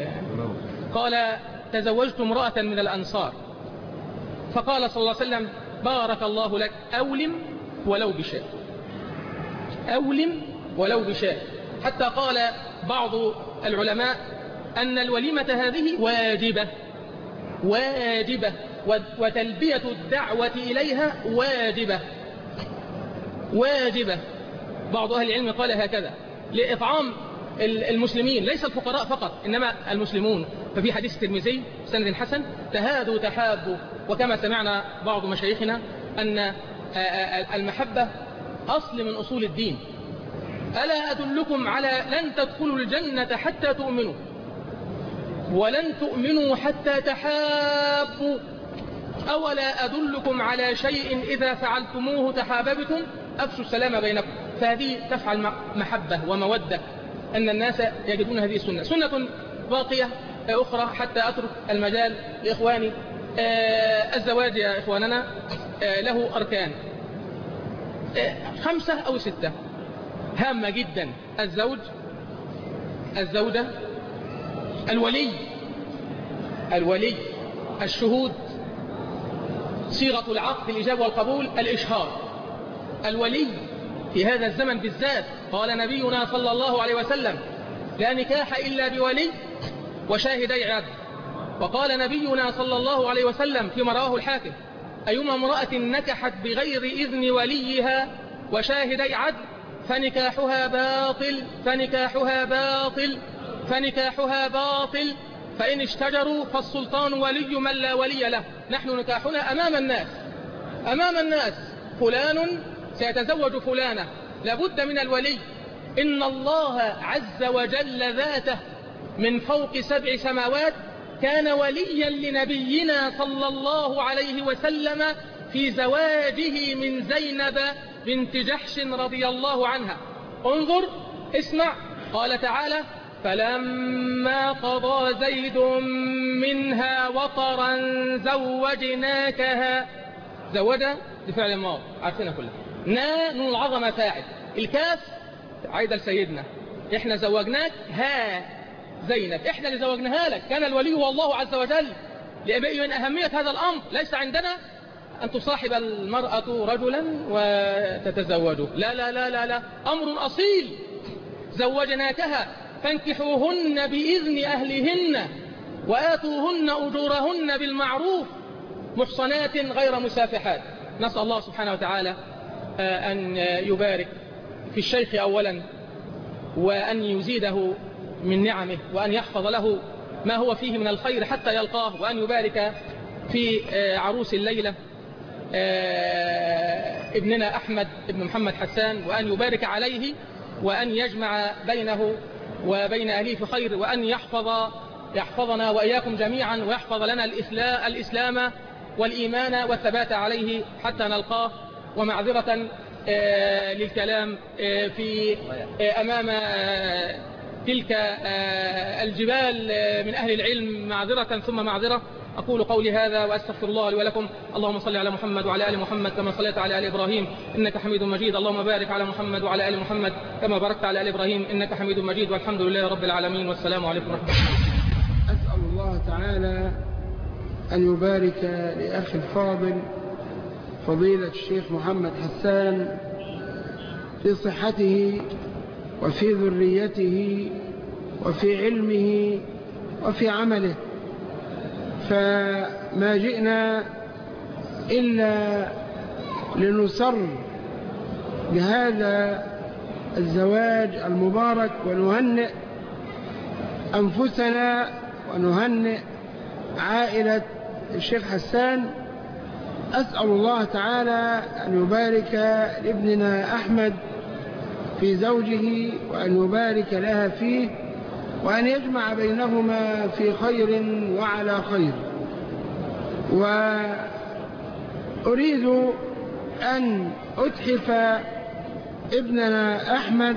قال: تزوجت امرأة من الأنصار. فقال صلى الله عليه وسلم: بارك الله لك، أولم ولو بشاء، أولم ولو بشاء. حتى قال بعض العلماء أن الوليمة هذه واجبة واجبة وتلبية الدعوة إليها واجبة واجبة. بعض أهل العلم قال هكذا لإطعام المسلمين، ليس الفقراء فقط إنما المسلمون. ففي حديث الترمذي سند حسن: تهادوا تحابوا. وكما سمعنا بعض مشايخنا أن المحبة أصل من أصول الدين. ألا أدلكم على لن تدخلوا الجنة حتى تؤمنوا ولن تؤمنوا حتى تحابوا، أولا أدلكم على شيء إذا فعلتموه تحاببتم أفشوا السلام بينكم. فهذه تفعل محبة ومودة، أن الناس يجدون هذه السنة. سنة باقية أخرى حتى أترك المجال لإخواني. آه الزواج يا إخواننا آه له أركان آه خمسة أو ستة هامة جدا: الزوج، الزوجة، الولي، الولي، الشهود، صيغة العقد الإجابة والقبول، الإشهار. الولي في هذا الزمن بالذات قال نبينا صلى الله عليه وسلم: لا نكاح إلا بولي وشاهدي عدل. وقال نبينا صلى الله عليه وسلم فيما رواه الحاكم: أيما امرأة نكحت بغير إذن وليها وشاهدي عدل فنكاحها باطل فنكاحها باطل فنكاحها باطل فإن اشتجروا فالسلطان ولي من لا ولي له. نحن نكاحنا أمام الناس أمام الناس فلان سيتزوج فلانة، لابد من الولي. إن الله عز وجل ذاته من فوق سبع سماوات كان وليا لنبينا صلى الله عليه وسلم في زواجه من زينب بنت جحش رضي الله عنها. انظر اسمع، قال تعالى: فلما قضى زيد منها وطرا زوجناكها. زوج بفعل الماضي عارفينها كلها. نا نون العظمة فاعل، الكاف عايدة لسيدنا، احنا زوجناك ها زينب، احنا اللي زوجناها لك، كان الولي هو الله عز وجل. لأن أهمية هذا الأمر ليس عندنا أن تصاحب المرأة رجلا وتتزوجه، لا لا لا لا لا، أمر أصيل. زوجناكها فانكحوهن بإذن أهلهن وآتوهن أجورهن بالمعروف محصنات غير مسافحات. نسأل الله سبحانه وتعالى أن يبارك في الشيخ أولا، وأن يزيده من نعمه، وأن يحفظ له ما هو فيه من الخير حتى يلقاه، وأن يبارك في عروس الليلة ابننا أحمد ابن محمد حسان، وأن يبارك عليه، وأن يجمع بينه وبين أهله في خير، وأن يحفظ يحفظنا وإياكم جميعا، ويحفظ لنا الإسلام والإيمان والثبات عليه حتى نلقاه. ومعذرة للكلام في أمام تلك الجبال من أهل العلم، معذرة ثم معذرة. أقول قولي هذا وأستغفر الله لي ولكم. اللهم صل على محمد وعلى آل محمد كما صليت على آل إبراهيم إنك حميد مجيد. اللهم بارك على محمد وعلى آل محمد كما باركت على آل إبراهيم إنك حميد مجيد. والحمد لله رب العالمين، والسلام عليكم ورحمة الله. أسأل الله تعالى أن يبارك لأخي الفاضل فضيلة الشيخ محمد حسان في صحته وفي ذريته وفي علمه وفي عمله، فما جئنا إلا لنسر بهذا الزواج المبارك ونهنئ أنفسنا ونهنئ عائلة الشيخ حسان. أسأل الله تعالى أن يبارك لابننا أحمد في زوجه، وأن يبارك لها فيه، وأن يجمع بينهما في خير وعلى خير. وأريد أن أتحف ابننا أحمد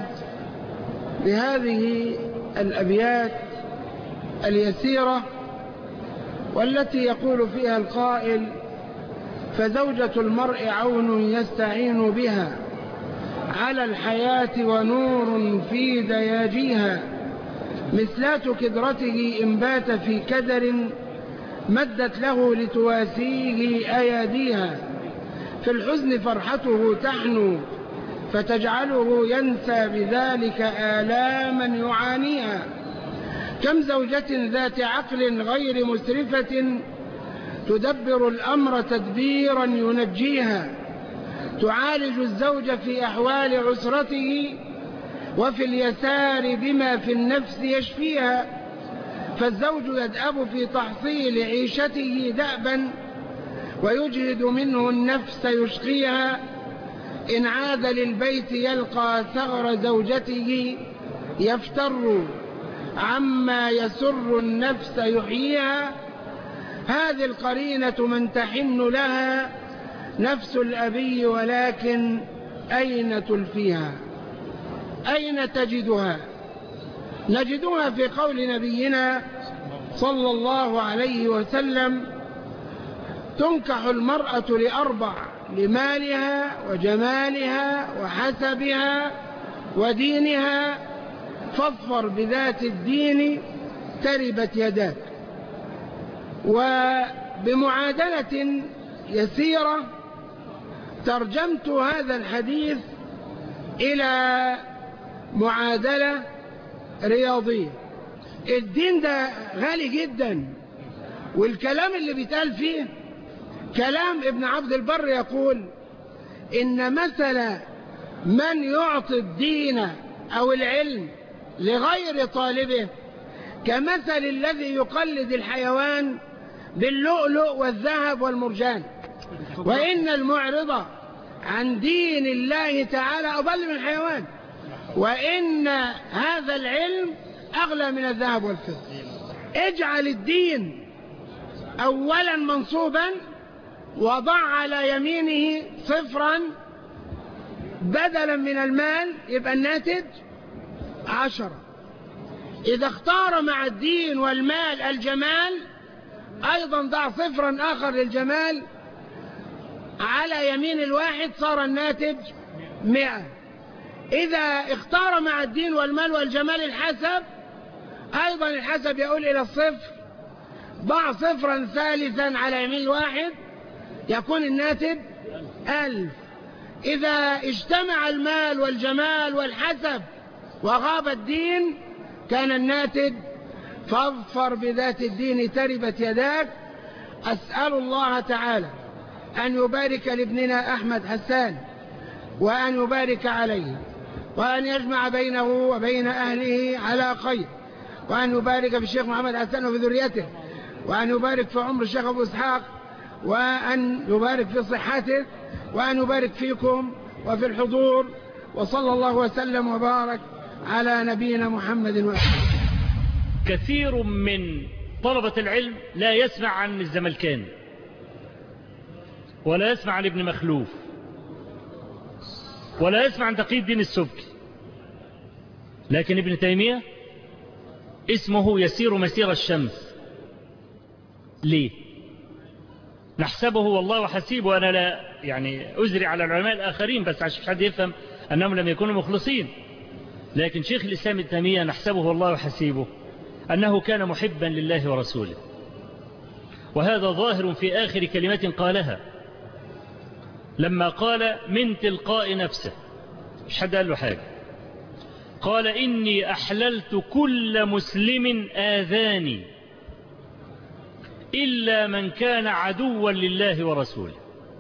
بهذه الأبيات اليسيرة، والتي يقول فيها القائل: فزوجة المرء عون يستعين بها على الحياة ونور في دياجيها، مثلات كدرته إن بات في كدر مدت له لتواسيه أياديها، في الحزن فرحته تحنو فتجعله ينسى بذلك آلاما يعانيها. كم زوجة ذات عقل غير مسرفة تدبر الأمر تدبيرا ينجيها، تعالج الزوج في أحوال عسرته وفي اليسار بما في النفس يشفيها، فالزوج يدأب في تحصيل عيشته دأبا ويجهد منه النفس يشقيها، إن عاد للبيت يلقى ثغر زوجته يفتر عما يسر النفس يحييها، هذه القرينة من تحن لها نفس الأبي، ولكن أين تلفيها؟ أين تجدها؟ نجدها في قول نبينا صلى الله عليه وسلم: تنكح المرأة لأربع: لمالها وجمالها وحسبها ودينها، فاظفر بذات الدين تربت يداك. وبمعادلة يسيرة ترجمت هذا الحديث إلى معادلة رياضية. الدين ده غالي جدا، والكلام اللي بيتقال فيه كلام ابن عبد البر، يقول إن مثل من يعطي الدين أو العلم لغير طالبه كمثل الذي يقلد الحيوان باللؤلؤ والذهب والمرجان، وإن المعرض عن دين الله تعالى أضل من الحيوان، وإن هذا العلم أغلى من الذهب والفضة. اجعل الدين أولا منصوبا، وضع على يمينه صفرا بدلا من المال، يبقى الناتج عشرة. إذا اختار مع الدين والمال الجمال، أيضا ضع صفرا آخر للجمال على يمين الواحد، صار الناتج مئة. إذا اختار مع الدين والمال والجمال الحسب، أيضا الحسب يقول إلى الصفر ضع صفرا ثالثا على يمين واحد يكون الناتج ألف. إذا اجتمع المال والجمال والحسب وغاب الدين كان الناتج فاظفر بذات الدين تربت يداك. أسأل الله تعالى أن يبارك لابننا أحمد حسان وأن يبارك عليه وأن يجمع بينه وبين أهله على خير، وأن يبارك في الشيخ محمد حسان وفي ذريته، وأن يبارك في عمر الشيخ أبو إسحاق، وأن يبارك في صحته، وأن يبارك فيكم وفي الحضور. وصلى الله وسلم وبارك على نبينا محمد وآله. كثير من طلبة العلم لا يسمع عن الزملكاني ولا يسمع عن ابن مخلوف ولا يسمع عن تقي الدين السبكي، لكن ابن تيمية اسمه يسير مسير الشمس. ليه؟ نحسبه والله حسيبه. أنا لا يعني أزري على العلماء الآخرين بس عشان حد يفهم أنهم لم يكونوا مخلصين، لكن شيخ الإسلام ابن تيمية نحسبه والله حسيبه أنه كان محبا لله ورسوله، وهذا ظاهر في آخر كلمة قالها لما قال من تلقاء نفسه، مش حد قال له حاجة، قال إني أحللت كل مسلم آذاني إلا من كان عدوا لله ورسوله.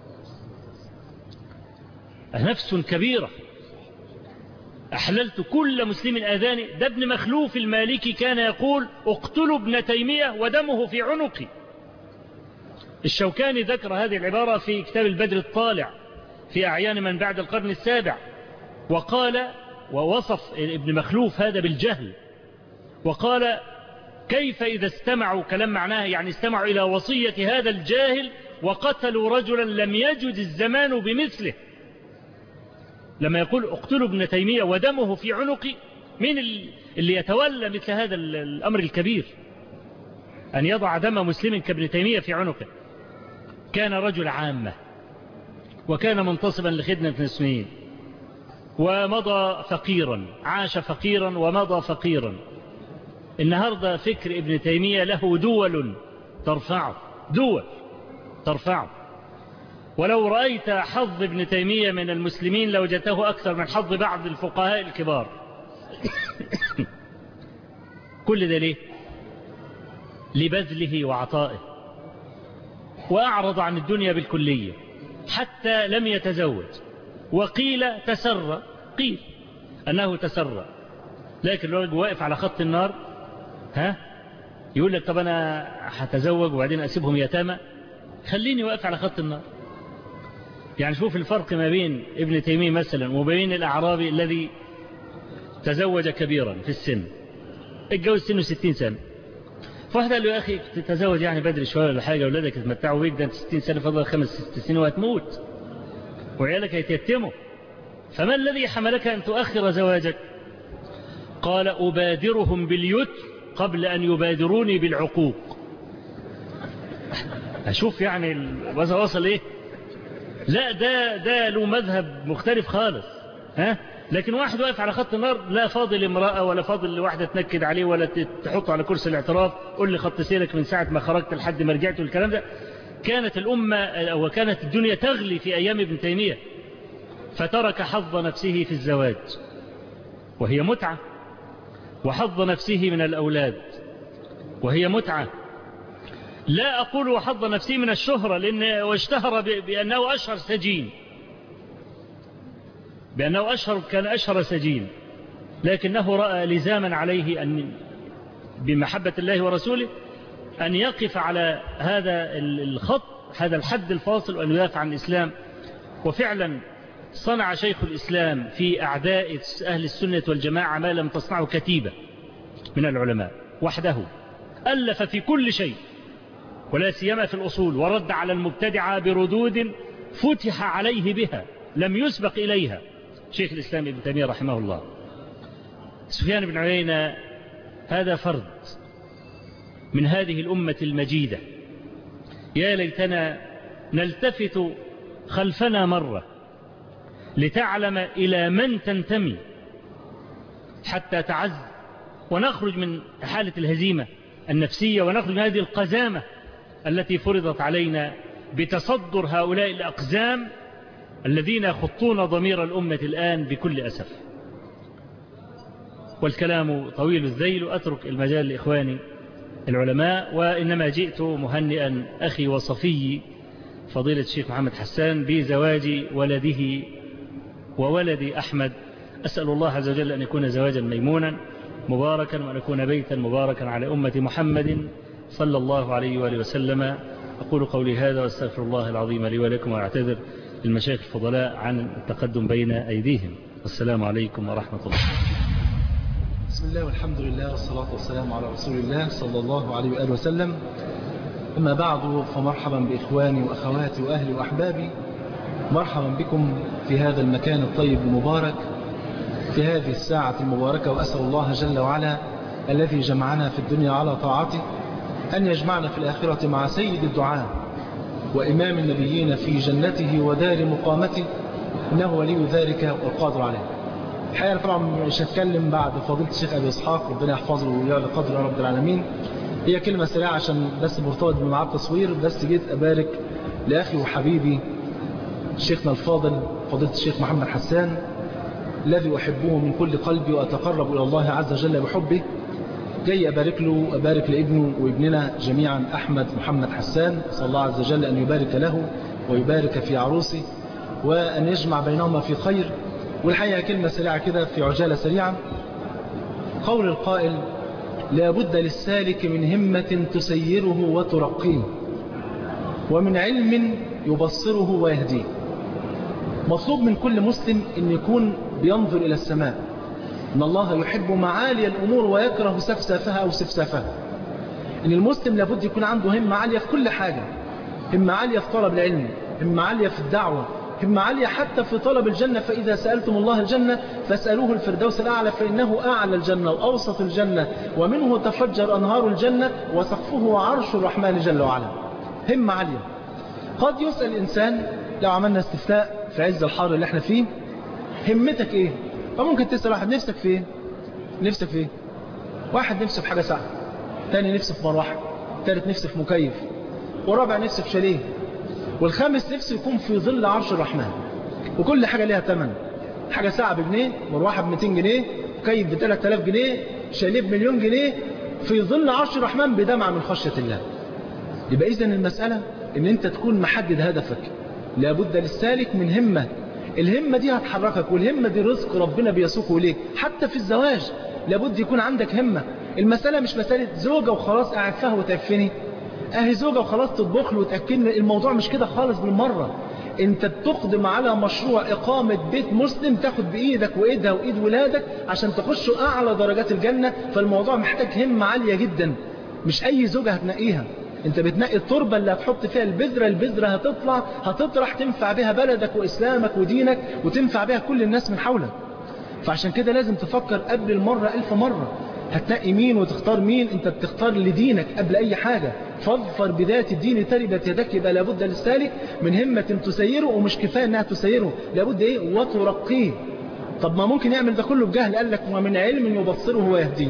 نفس كبيرة. أحللت كل مسلم آذاني. ده ابن مخلوف المالكي كان يقول اقتلوا ابن تيمية ودمه في عنقي. الشوكاني ذكر هذه العبارة في كتاب البدر الطالع في أعيان من بعد القرن السابع، وقال ووصف ابن مخلوف هذا بالجهل، وقال كيف إذا استمعوا، كلام معناه يعني استمعوا إلى وصية هذا الجاهل وقتلوا رجلا لم يجد الزمان بمثله. لما يقول اقتلوا ابن تيمية ودمه في عنقي، مين اللي يتولى مثل هذا الأمر الكبير أن يضع دم مسلم كابن تيمية في عنقه؟ كان رجل عامة وكان منتصبا لخدمة المسلمين ومضى فقيرا، عاش فقيرا ومضى فقيرا. النهاردة فكر ابن تيمية له دول ترفعه، دول ترفعه. ولو رأيت حظ ابن تيمية من المسلمين لوجدته أكثر من حظ بعض الفقهاء الكبار. كل ده ليه؟ لبذله وعطائه، وأعرض عن الدنيا بالكلية حتى لم يتزوج، وقيل تسرى، قيل أنه تسرى، لكن الرجل واقف على خط النار، ها يقول لك طب أنا هتزوج وبعدين أسيبهم يتامى، خليني واقف على خط النار. يعني شوف الفرق ما بين ابن تيمية مثلا وبين الأعرابي الذي تزوج كبيرا في السن، اتجوز سنه ستين سنة. فواحد قال له يا أخي تتزوج يعني بدري شوية ولا حاجة، أولادك يتمتعوا بيك، ده أنت ستين سنة فضل خمس ست سنين وهتموت وعيالك هيتيتموا، فما الذي حملك أن تؤخر زواجك؟ قال أبادرهم باليتم قبل أن يبادروني بالعقوق. أشوف يعني الوزن وصل إيه؟ لا ده ده له مذهب مختلف خالص، ها؟ لكن واحد واقف على خط النار، لا فاضل امرأة ولا فاضل واحدة تنكد عليه ولا تحطه على كرسي الاعتراف، قل لي خط سيرك من ساعة ما خرجت لحد ما رجعت والكلام ده. كانت الأمة وكانت الدنيا تغلي في أيام ابن تيمية، فترك حظ نفسه في الزواج وهي متعة، وحظ نفسه من الأولاد وهي متعة. لا أقول وحظ نفسه من الشهرة، لأنه واشتهر بأنه أشهر سجين، بأنه أشهر كان أشهر سجين، لكنه رأى لزاما عليه أن بمحبة الله ورسوله أن يقف على هذا الخط، هذا الحد الفاصل، وأن يدافع عن الإسلام. وفعلا صنع شيخ الإسلام في أعداء أهل السنة والجماعة ما لم تصنعه كتيبة من العلماء وحده، ألف في كل شيء ولا سيما في الأصول، ورد على المبتدعة بردود فتح عليه بها لم يسبق إليها شيخ الإسلام ابن تيمية رحمه الله. سفيان بن عيينة هذا فرد من هذه الأمة المجيدة، يا ليتنا نلتفت خلفنا مرة لتعلم إلى من تنتمي حتى تعز ونخرج من حالة الهزيمة النفسية ونخرج من هذه القزامة التي فرضت علينا بتصدر هؤلاء الأقزام الذين يخطون ضمير الأمة الآن بكل أسف. والكلام طويل الذيل، أترك المجال لإخواني العلماء، وإنما جئت مهنئا أخي وصفي فضيلة الشيخ محمد حسان بزواج ولده وولد أحمد. أسأل الله عز وجل أن يكون زواجا ميمونا مباركا، وأن يكون بيتا مباركا على أمة محمد صلى الله عليه وآله وسلم. أقول قولي هذا واستغفر الله العظيم لي ولكم، وأعتذر للمشايخ الفضلاء عن التقدم بين أيديهم. والسلام عليكم ورحمة الله. بسم الله والحمد لله والصلاة والسلام على رسول الله صلى الله عليه وآله وسلم. أما بعد، فمرحبا بإخواني وأخواتي وأهلي وأحبابي، مرحبا بكم في هذا المكان الطيب المبارك في هذه الساعة المباركة. وأسأل الله جل وعلا الذي جمعنا في الدنيا على طاعته أن يجمعنا في الآخرة مع سيد الدعاء وإمام النبيين في جنته ودار مقامته، إنه ولي ذلك والقادر عليه. الحقيقة طبعا مش هتكلم بعد فضيلة الشيخ أبي إسحاق، ربنا يحفظه ويعلى قدره رب العالمين. هي كلمة سريعة عشان بس مرتبط بميعاد التصوير، بس جيت أبارك لأخي وحبيبي شيخنا الفاضل فضيلة الشيخ محمد حسان الذي أحبه من كل قلبي وأتقرب إلى الله عز وجل بحبه. جاي أبارك له، أبارك لابنه وابننا جميعا أحمد محمد حسان، صلى الله عز وجل أن يبارك له ويبارك في عروسه وأن يجمع بينهما في خير. والحقيقة كلمة سريعة كده في عجالة سريعة. قول القائل: لا بد للسالك من همة تسيره وترقيه، ومن علم يبصره ويهديه. مطلوب من كل مسلم أن يكون بينظر إلى السماء، إن الله يحب معالي الأمور ويكره سفسافها أو سفسافها. إن المسلم لابد يكون عنده همة عالية في كل حاجة، همة عالية في طلب العلم، همة عالية في الدعوة، همة عالية حتى في طلب الجنة. فإذا سألتم الله الجنة فاسألوه الفردوس الأعلى، فإنه أعلى الجنة وأوسط الجنة ومنه تفجر أنهار الجنة وسقفه عرش الرحمن جل وعلا. همة عالية. قد يسأل الإنسان لو عملنا استفتاء في عز الحار اللي احنا فيه، همتك ايه؟ فممكن تسأل واحد نفسك في ايه؟ نفسك في ايه؟ واحد نفسه في حاجة ساعة، تاني نفسه في مروحة، تالت نفسه في مكيف، ورابع نفسه في شاليه، والخامس نفسه يكون في ظل عرش الرحمن. وكل حاجة ليها ثمن. حاجة ساعة بجنيه، مروحة بمئتين جنيه، مكيف بثلاث آلاف جنيه، شاليه بمليون جنيه، في ظل عرش الرحمن بدمعة من خشية الله. يبقى إذن المسألة ان انت تكون محدد هدفك. لابد للسالك من همة، الهمة دي هتحركك، والهمة دي رزق ربنا بيسوقه إليك. حتى في الزواج لابد يكون عندك همة. المسألة مش مسألة زوجة وخلاص قاعد فيها وتكفني، اهي زوجة وخلاص تطبخ له وتأكلني. الموضوع مش كده خالص بالمرة. انت بتقدم على مشروع إقامة بيت مسلم، تاخد بإيدك وإيدها وإيد ولادك عشان تخشوا أعلى درجات الجنة. فالموضوع محتاج همة عالية جدا. مش أي زوجة هتنقيها، انت بتنقي التربة اللي هتحط فيها البذرة. البذرة هتطلع هتطرح تنفع بها بلدك وإسلامك ودينك، وتنفع بها كل الناس من حولك. فعشان كده لازم تفكر قبل المرة ألف مرة. هتنقي مين وتختار مين؟ انت بتختار لدينك قبل أي حاجة. فاظفر بذات الدين تربت يدك. يبقى لابد للسالك من همة تسيره، ومش كفاية انها تسيره، لابد ايه؟ وترقيه. طب ما ممكن يعمل ده كله بجهل. قال لك: ومن علم يبصره ويهديه.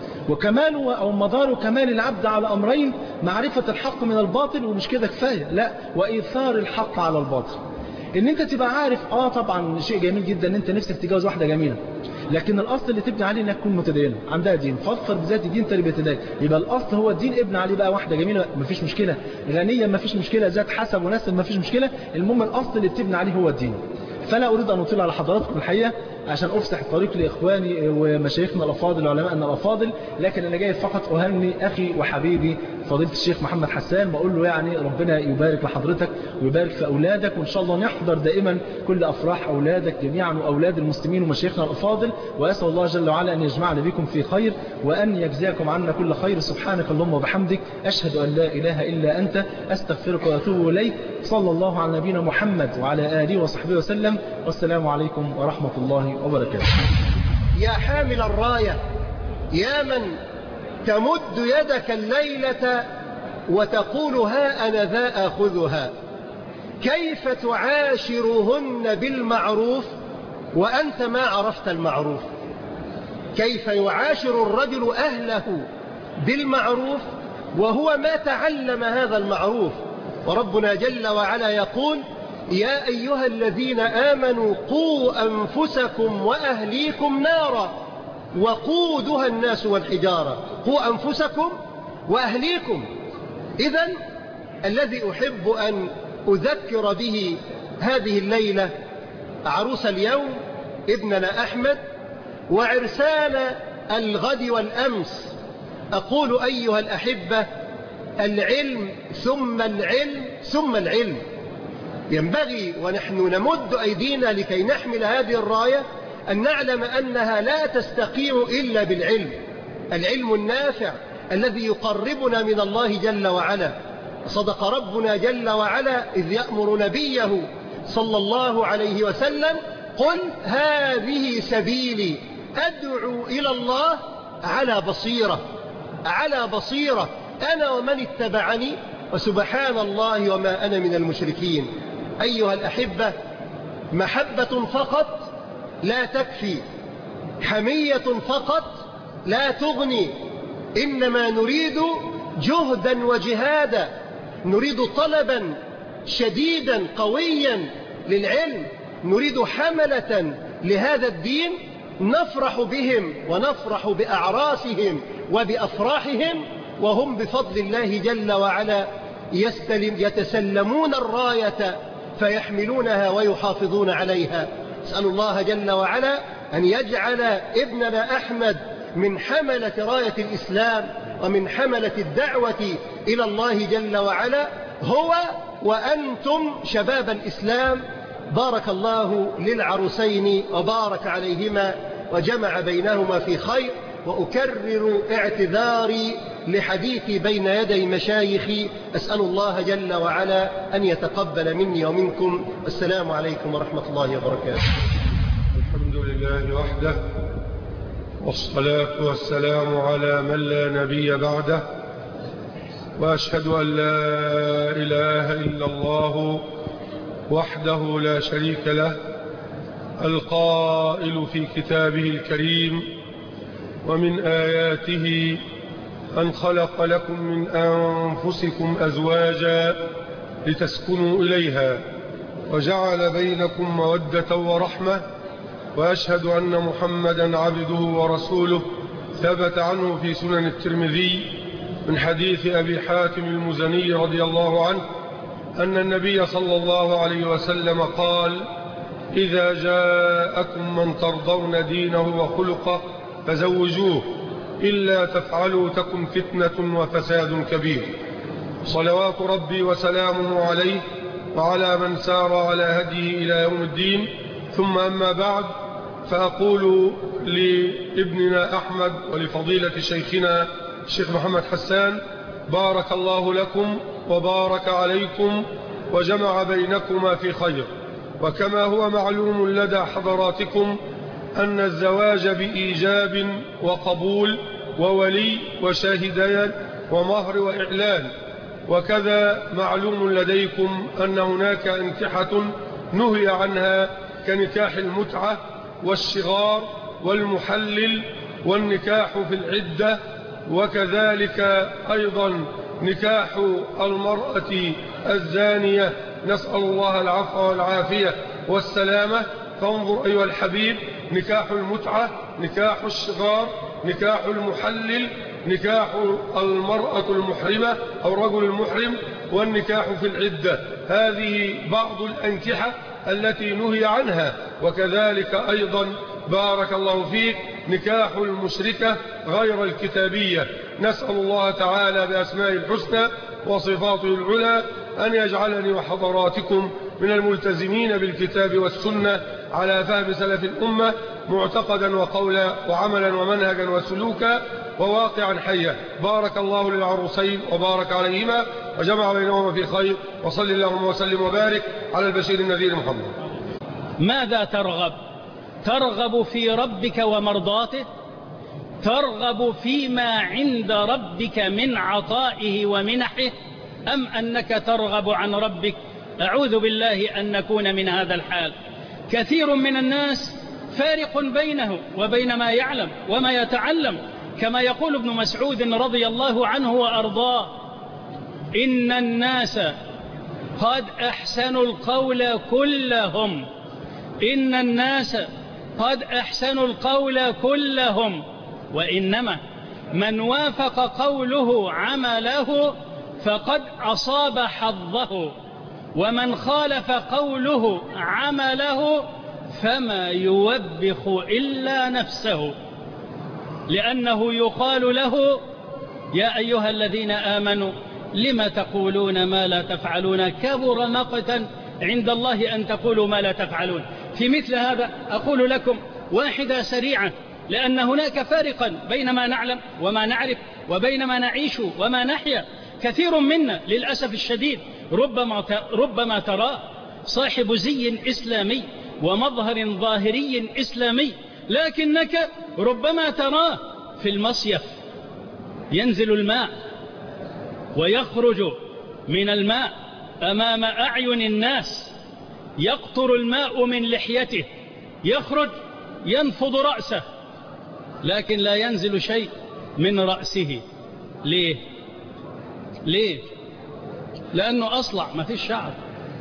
وكماله أو مدار كمال العبد على أمرين: معرفة الحق من الباطل. ومش كده كفاية، لا، وإيثار الحق على الباطل. ان انت تبقى عارف اه طبعا شيء جميل جدا ان انت نفسك تتجوز واحدة جميلة، لكن الاصل اللي تبني عليه انك تكون متدينه عندها دين. فاظفر بذات الدين تربت يديك. يبقى الاصل هو الدين، ابني عليه بقى واحدة جميلة مفيش مشكلة، غنية مفيش مشكلة، ذات حسب ونسب مفيش مشكلة. المهم الاصل اللي بتبني عليه هو الدين. فلا أريد أن أطيل على حضراتكم الحقيقة عشان أفسح الطريق لإخواني ومشايخنا الأفاضل وعلمائنا الأفاضل، لكن أنا جاي فقط أهني أخي وحبيبي فضيلة الشيخ محمد حسان، بقول له يعني ربنا يبارك لحضرتك ويبارك في أولادك، وإن شاء الله نحضر دائما كل أفراح أولادك جميعا وأولاد المسلمين ومشايخنا الأفاضل. وأسأل الله جل وعلا أن يجمعنا بكم في خير وأن يجزيكم عنا كل خير. سبحانك اللهم وبحمدك، أشهد أن لا إله إلا أنت، أستغفرك وأتوب إليك. صلى الله على نبينا محمد وعلى آله وصحبه وسلم، والسلام عليكم ورحمة الله وبركاته. يا حامل الراية، يا من تمد يدك الليلة وتقول ها أنا ذا آخذها، كيف تعاشرهن بالمعروف وأنت ما عرفت المعروف؟ كيف يعاشر الرجل أهله بالمعروف وهو ما تعلم هذا المعروف. وربنا جل وعلا يقول: يا أيها الذين آمنوا قوا أنفسكم وأهليكم نارا وقودها الناس والحجارة. قوا أنفسكم وأهليكم. إذن الذي أحب أن أذكر به هذه الليلة عروس اليوم ابننا أحمد وعرسان الغد والأمس. أقول أيها الأحبة: العلم ثم العلم ثم العلم. ينبغي ونحن نمد أيدينا لكي نحمل هذه الراية أن نعلم أنها لا تستقيم إلا بالعلم، العلم النافع الذي يقربنا من الله جل وعلا. صدق ربنا جل وعلا إذ يأمر نبيه صلى الله عليه وسلم: قل هذه سبيلي أدعو إلى الله على بصيرة، على بصيرة أنا ومن اتبعني وسبحان الله وما أنا من المشركين. أيها الأحبة، محبة فقط لا تكفي، حمية فقط لا تغني، إنما نريد جهدا وجهادا، نريد طلبا شديدا قويا للعلم، نريد حملة لهذا الدين نفرح بهم ونفرح بأعراسهم وبأفراحهم وهم بفضل الله جل وعلا يستلم يتسلمون الراية فيحملونها ويحافظون عليها. أسأل الله جل وعلا أن يجعل ابننا أحمد من حملة راية الإسلام ومن حملة الدعوة إلى الله جل وعلا هو وأنتم شباب الإسلام. بارك الله للعروسين وبارك عليهما وجمع بينهما في خير. وأكرر اعتذاري لحديثي بين يدي مشايخي، أسأل الله جل وعلا أن يتقبل مني ومنكم. السلام عليكم ورحمة الله وبركاته. الحمد لله وحده، والصلاة والسلام على من لا نبي بعده، وأشهد أن لا إله إلا الله وحده لا شريك له، القائل في كتابه الكريم: ومن آياته أن خلق لكم من أنفسكم أزواجا لتسكنوا إليها وجعل بينكم مودة ورحمة، وأشهد أن محمدا عبده ورسوله. ثبت عنه في سنن الترمذي من حديث أبي حاتم المزني رضي الله عنه أن النبي صلى الله عليه وسلم قال: إذا جاءكم من ترضون دينه وخلقه فزوجوه، إلا تفعلوا تكن فتنة وفساد كبير. صلوات ربي وسلامه عليه وعلى من سار على هديه إلى يوم الدين. ثم أما بعد، فأقول لابننا أحمد ولفضيلة شيخنا الشيخ محمد حسان: بارك الله لكم وبارك عليكم وجمع بينكما في خير. وكما هو معلوم لدى حضراتكم أن الزواج بإيجاب وقبول وولي وشاهدان ومهر وإعلان، وكذا معلوم لديكم أن هناك أنكحة نهي عنها كنكاح المتعة والشغار والمحلل والنكاح في العدة، وكذلك أيضا نكاح المرأة الزانية، نسأل الله العفو والعافية والسلامة. فانظر أيها الحبيب: نكاح المتعة، نكاح الشغار، نكاح المحلل، نكاح المرأة المحرمة أو الرجل المحرم، والنكاح في العدة. هذه بعض الأنكحة التي نهي عنها. وكذلك أيضا بارك الله فيك نكاح المشركة غير الكتابية. نسأل الله تعالى بأسماء الحسنى وصفاته العلى أن يجعلني وحضراتكم من الملتزمين بالكتاب والسنة على فهم سلف الأمة، معتقدا وقولا وعملا ومنهجا وسلوكا وواقعا حيا. بارك الله للعروسين وبارك عليهما وجمع بينهما في خير. وصل اللهم وسلم وبارك على البشير النذير محمد. ماذا ترغب؟ ترغب في ربك ومرضاته؟ ترغب فيما عند ربك من عطائه ومنحه، أم أنك ترغب عن ربك؟ أعوذ بالله أن نكون من هذا الحال. كثير من الناس فارق بينه وبين ما يعلم وما يتعلم، كما يقول ابن مسعود رضي الله عنه وأرضاه: إن الناس قد أحسنوا القول كلهم إن الناس قد أحسنوا القول كلهم وإنما من وافق قوله عمله فقد أصاب حظه، ومن خالف قوله عمله فما يوبخ إلا نفسه، لأنه يقال له: يا أيها الذين آمنوا لم تقولون ما لا تفعلون، كبر مقتا عند الله أن تقولوا ما لا تفعلون. في مثل هذا أقول لكم واحدة سريعة، لأن هناك فارقا بين ما نعلم وما نعرف وبين ما نعيش وما نحيا. كثير منا للأسف الشديد ربما ربما تراه صاحب زي إسلامي ومظهر ظاهري إسلامي، لكنك ربما تراه في المصيف ينزل الماء ويخرج من الماء أمام أعين الناس، يقطر الماء من لحيته، يخرج ينفض رأسه، لكن لا ينزل شيء من رأسه. ليه؟ ليه؟ لأنه أصلع، ما فيش شعر.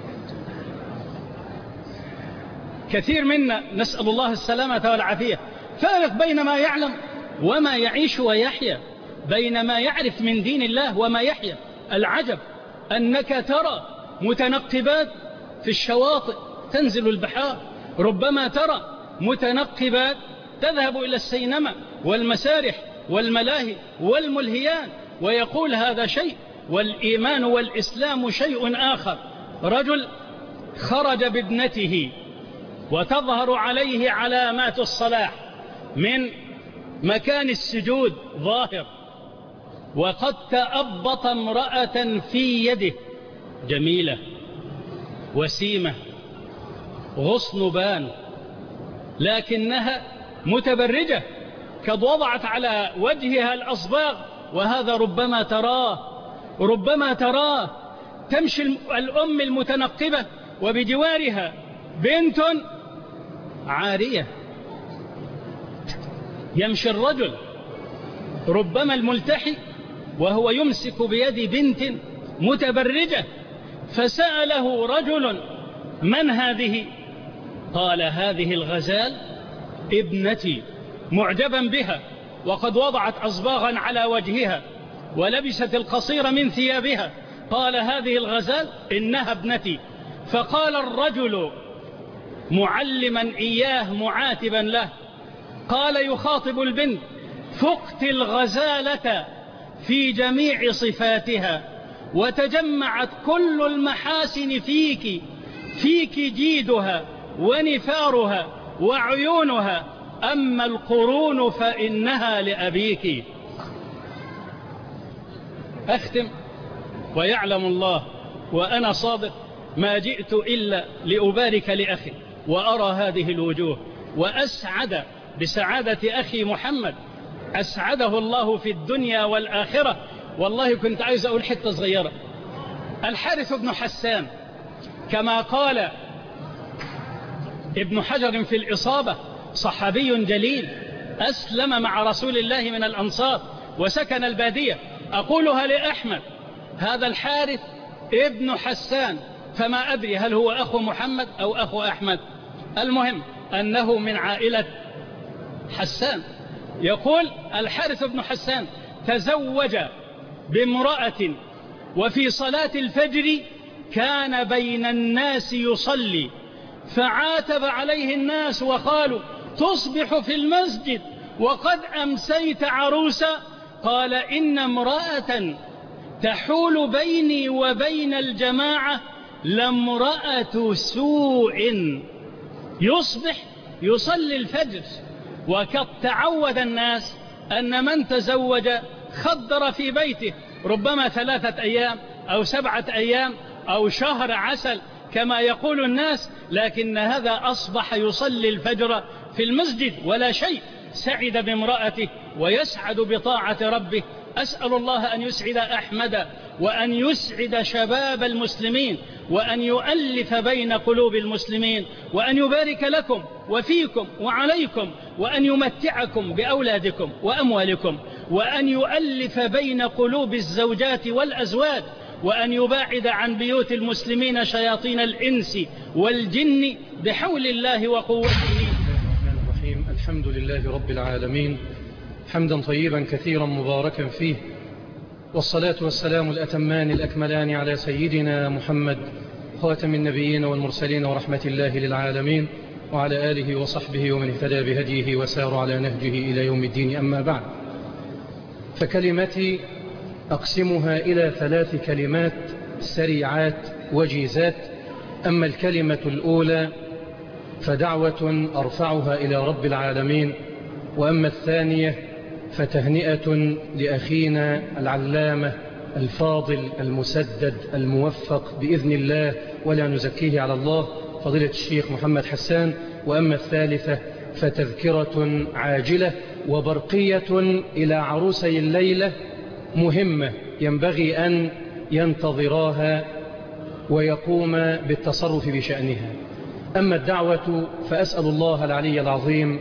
كثير منا نسأل الله السلامة والعافية، فارق بين ما يعلم وما يعيش ويحيا، بين ما يعرف من دين الله وما يحيا. العجب أنك ترى متنقبات في الشواطئ تنزل البحار، ربما ترى متنقبات تذهب إلى السينما والمسارح والملاهي والملهيان، ويقول هذا شيء والإيمان والإسلام شيء آخر. رجل خرج بابنته وتظهر عليه علامات الصلاح من مكان السجود ظاهر، وقد تأبط امرأة في يده جميلة وسيمة غصن بان، لكنها متبرجة، قد وضعت على وجهها الأصباغ، وهذا ربما تراه ربما تراه تمشي الأم المتنقبة وبجوارها بنت عارية. يمشي الرجل ربما الملتحي وهو يمسك بيد بنت متبرجة، فسأله رجل: من هذه؟ قال: هذه الغزال ابنتي، معجبا بها، وقد وضعت أصباغا على وجهها ولبست القصير من ثيابها. قال: هذه الغزال إنها ابنتي. فقال الرجل معلما إياه معاتبا له، قال يخاطب البنت: فقت الغزالة في جميع صفاتها، وتجمعت كل المحاسن فيك، فيك جيدها ونفارها وعيونها، أما القرون فإنها لأبيك. أختم ويعلم الله وأنا صادق ما جئت إلا لأبارك لأخي وأرى هذه الوجوه، وأسعد بسعادة أخي محمد، أسعده الله في الدنيا والآخرة. والله كنت عايز أقول حتة صغيرة. الحارث بن حسان كما قال ابن حجر في الإصابة، صحابي جليل أسلم مع رسول الله من الأنصار وسكن البادية. أقولها لأحمد: هذا الحارث ابن حسان، فما أدري هل هو أخو محمد أو أخو أحمد، المهم أنه من عائلة حسان. يقول الحارث بن حسان: تزوج بامرأة وفي صلاة الفجر كان بين الناس يصلي، فعاتب عليه الناس وقالوا: تصبح في المسجد وقد أمسيت عروسا. قال: إن امرأة تحول بيني وبين الجماعة لامرأة سوء، يصبح يصلي الفجر. وقد تعود الناس أن من تزوج خدر في بيته ربما ثلاثة أيام أو سبعة أيام أو شهر عسل كما يقول الناس، لكن هذا أصبح يصلي الفجر في المسجد ولا شيء. سعد بامرأته ويسعد بطاعة ربه. أسأل الله أن يسعد أحمد وأن يسعد شباب المسلمين وأن يؤلف بين قلوب المسلمين وأن يبارك لكم وفيكم وعليكم وأن يمتعكم بأولادكم وأموالكم وأن يؤلف بين قلوب الزوجات والأزواج وأن يباعد عن بيوت المسلمين شياطين الإنس والجن بحول الله وقوته. الرحمن الرحيم. الحمد لله رب العالمين حمدا طيبا كثيرا مباركا فيه، والصلاة والسلام الأتمان الأكملان على سيدنا محمد خاتم النبيين والمرسلين ورحمة الله للعالمين وعلى آله وصحبه ومن اهتدى بهديه وسار على نهجه إلى يوم الدين. أما بعد، فكلمتي أقسمها إلى ثلاث كلمات سريعات وجيزات. أما الكلمة الأولى فدعوة أرفعها إلى رب العالمين، وأما الثانية فتهنئة لأخينا العلامة الفاضل المسدد الموفق بإذن الله ولا نزكيه على الله فضيلة الشيخ محمد حسان، وأما الثالثة فتذكرة عاجلة وبرقية إلى عروسي الليلة مهمة ينبغي أن ينتظراها ويقوم بالتصرف بشأنها. أما الدعوة فأسأل الله العلي العظيم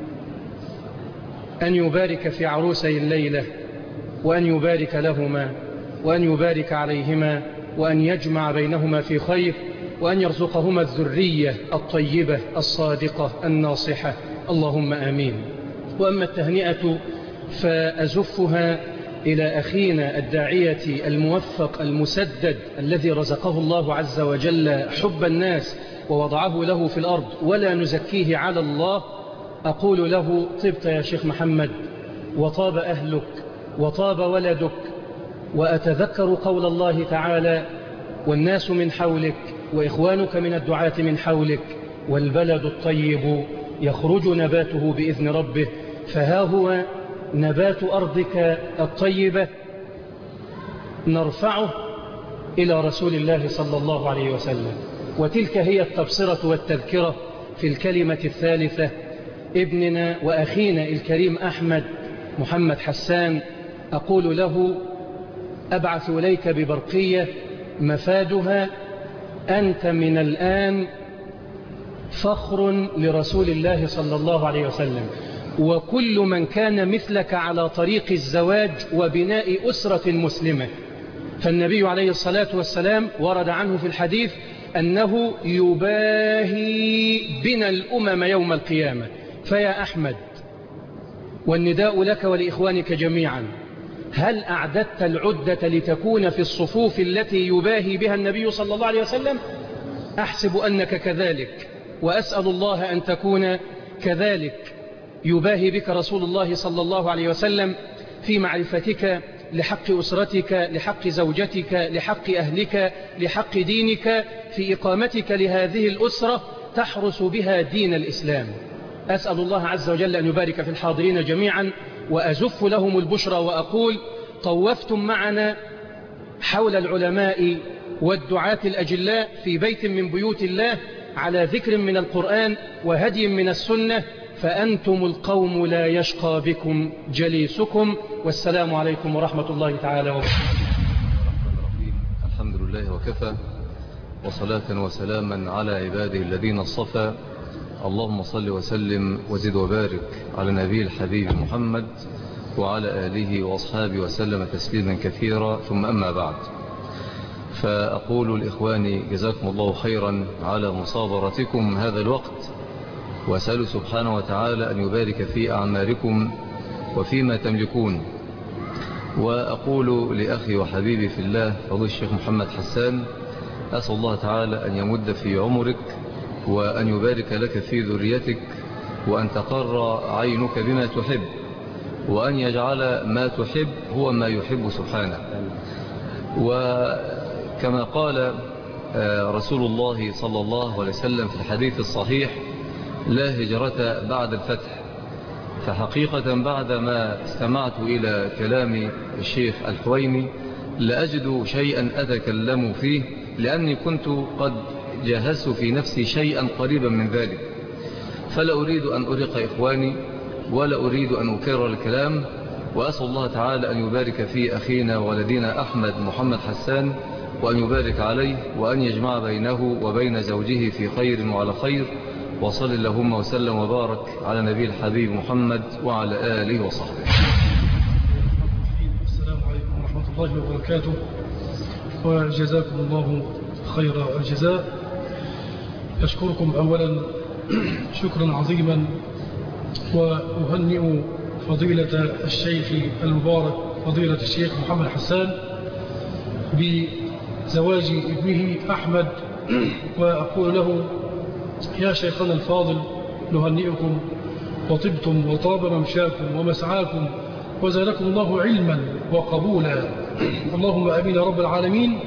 أن يبارك في عروسي الليلة وأن يبارك لهما وأن يبارك عليهما وأن يجمع بينهما في خير وأن يرزقهما الذرية الطيبة الصادقة الناصحة، اللهم آمين. وأما التهنئة فأزفها إلى أخينا الداعية الموفق المسدد الذي رزقه الله عز وجل حب الناس ووضعه له في الأرض ولا نزكيه على الله. أقول له طبت يا شيخ محمد وطاب أهلك وطاب ولدك، وأتذكر قول الله تعالى والناس من حولك وإخوانك من الدعاة من حولك والبلد الطيب يخرج نباته بإذن ربه. فها هو نبات أرضك الطيبة نرفعه إلى رسول الله صلى الله عليه وسلم، وتلك هي التبصرة والتذكرة في الكلمة الثالثة. ابننا وأخينا الكريم أحمد محمد حسان أقول له أبعث إليك ببرقية مفادها أنت من الآن فخر لرسول الله صلى الله عليه وسلم، وكل من كان مثلك على طريق الزواج وبناء أسرة مسلمة. فالنبي عليه الصلاة والسلام ورد عنه في الحديث أنه يباهي بنا الأمم يوم القيامة. فيا أحمد، والنداء لك ولإخوانك جميعا، هل أعددت العدة لتكون في الصفوف التي يباهي بها النبي صلى الله عليه وسلم؟ أحسب أنك كذلك، وأسأل الله أن تكون كذلك. يباهي بك رسول الله صلى الله عليه وسلم في معرفتك لحق أسرتك، لحق زوجتك، لحق أهلك، لحق دينك، في إقامتك لهذه الأسرة تحرس بها دين الإسلام. أسأل الله عز وجل أن يبارك في الحاضرين جميعا، وأزف لهم البشرى وأقول طوفتم معنا حول العلماء والدعاة الأجلاء في بيت من بيوت الله على ذكر من القرآن وهدي من السنة، فأنتم القوم لا يشقى بكم جليسكم. والسلام عليكم ورحمة الله تعالى وبركاته. الحمد لله وكفى، وصلاة وسلاما على عباده الذين اصطفى. اللهم صل وسلم وزد وبارك على نبي الحبيب محمد وعلى آله وأصحابه وسلم تسليما كثيرا. ثم أما بعد، فأقول لإخواني جزاكم الله خيرا على مصابرتكم هذا الوقت، وأسأل سبحانه وتعالى أن يبارك في أعماركم وفيما تملكون. وأقول لأخي وحبيبي في الله فضيلة الشيخ محمد حسان، أسأل الله تعالى أن يمد في عمرك وأن يبارك لك في ذريتك، وأن تقر عينك بما تحب، وأن يجعل ما تحب هو ما يحب سبحانه. وكما قال رسول الله صلى الله عليه وسلم في الحديث الصحيح: لا هجرة بعد الفتح. فحقيقة بعدما استمعت إلى كلام الشيخ الحويني لأجد شيئا أتكلم فيه، لأني كنت قد جهزت في نفسي شيئا قريبا من ذلك، فلا أريد أن أرق إخواني ولا أريد أن أكرر الكلام، وأسأل الله تعالى أن يبارك في أخينا وولدنا أحمد محمد حسان، وأن يبارك عليه، وأن يجمع بينه وبين زوجه في خير وعلى خير. وصل اللهم وسلم وبارك على نبي الحبيب محمد وعلى آله وصحبه. السلام عليكم ورحمة الله وبركاته، وجزاكم الله خير الجزاء. أشكركم أولا شكرا عظيما، وأهنئ فضيلة الشيخ المبارك فضيلة الشيخ محمد حسان بزواج ابنه أحمد، وأقول له يا شيخنا الفاضل نهنئكم وطبتم وطاب ممشاكم ومسعاكم وزادكم الله علما وقبولا، اللهم آمين يا رب العالمين.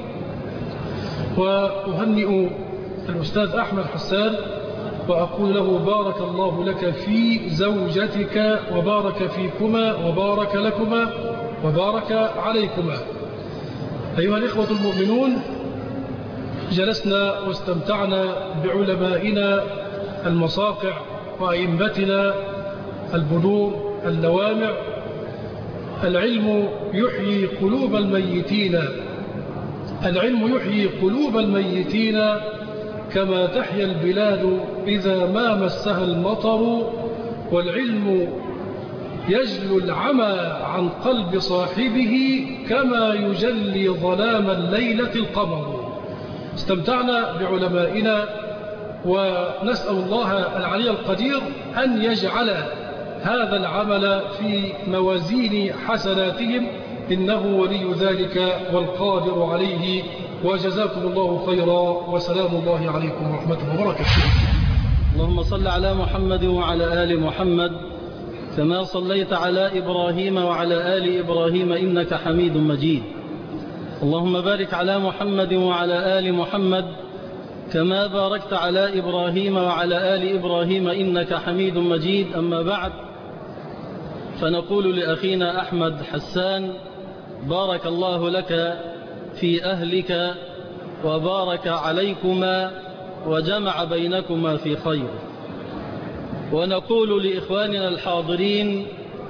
وأهنئ الأستاذ أحمد حسان وأقول له بارك الله لك في زوجتك وبارك فيكما وبارك لكما وبارك عليكما. أيها الإخوة المؤمنون، جلسنا واستمتعنا بعلمائنا المصاقع وأئمتنا البدور اللوامع. العلم يحيي قلوب الميتين، العلم يحيي قلوب الميتين كما تحيا البلاد إذا ما مسها المطر، والعلم يجلو العمى عن قلب صاحبه كما يجلي ظلام الليلة القمر. استمتعنا بعلمائنا، ونسأل الله العلي القدير أن يجعل هذا العمل في موازين حسناتهم، إنه ولي ذلك والقادر عليه. وجزاكم الله خيرا، وسلام الله عليكم ورحمة وبركاته. اللهم صل على محمد وعلى آل محمد كما صليت على إبراهيم وعلى آل إبراهيم إنك حميد مجيد. اللهم بارك على محمد وعلى آل محمد كما باركت على إبراهيم وعلى آل إبراهيم إنك حميد مجيد. أما بعد، فنقول لأخينا أحمد حسان بارك الله لك في أهلك وبارك عليكما وجمع بينكما في خير. ونقول لإخواننا الحاضرين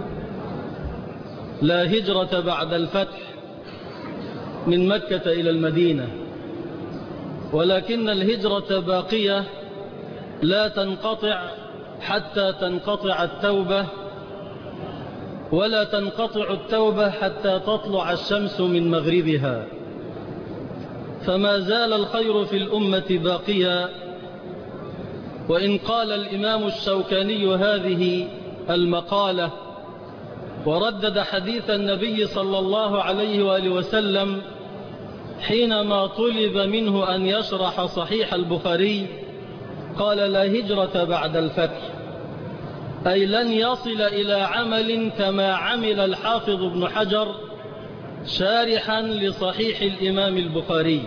لا هجرة بعد الفتح من مكة إلى المدينة، ولكن الهجرة باقية لا تنقطع حتى تنقطع التوبة، ولا تنقطع التوبة حتى تطلع الشمس من مغربها. فما زال الخير في الأمة باقيا. وإن قال الإمام الشوكاني هذه المقالة وردد حديث النبي صلى الله عليه وآله وسلم حينما طلب منه أن يشرح صحيح البخاري، قال لا هجرة بعد الفتح، أي لن يصل إلى عمل كما عمل الحافظ ابن حجر شارحا لصحيح الإمام البخاري.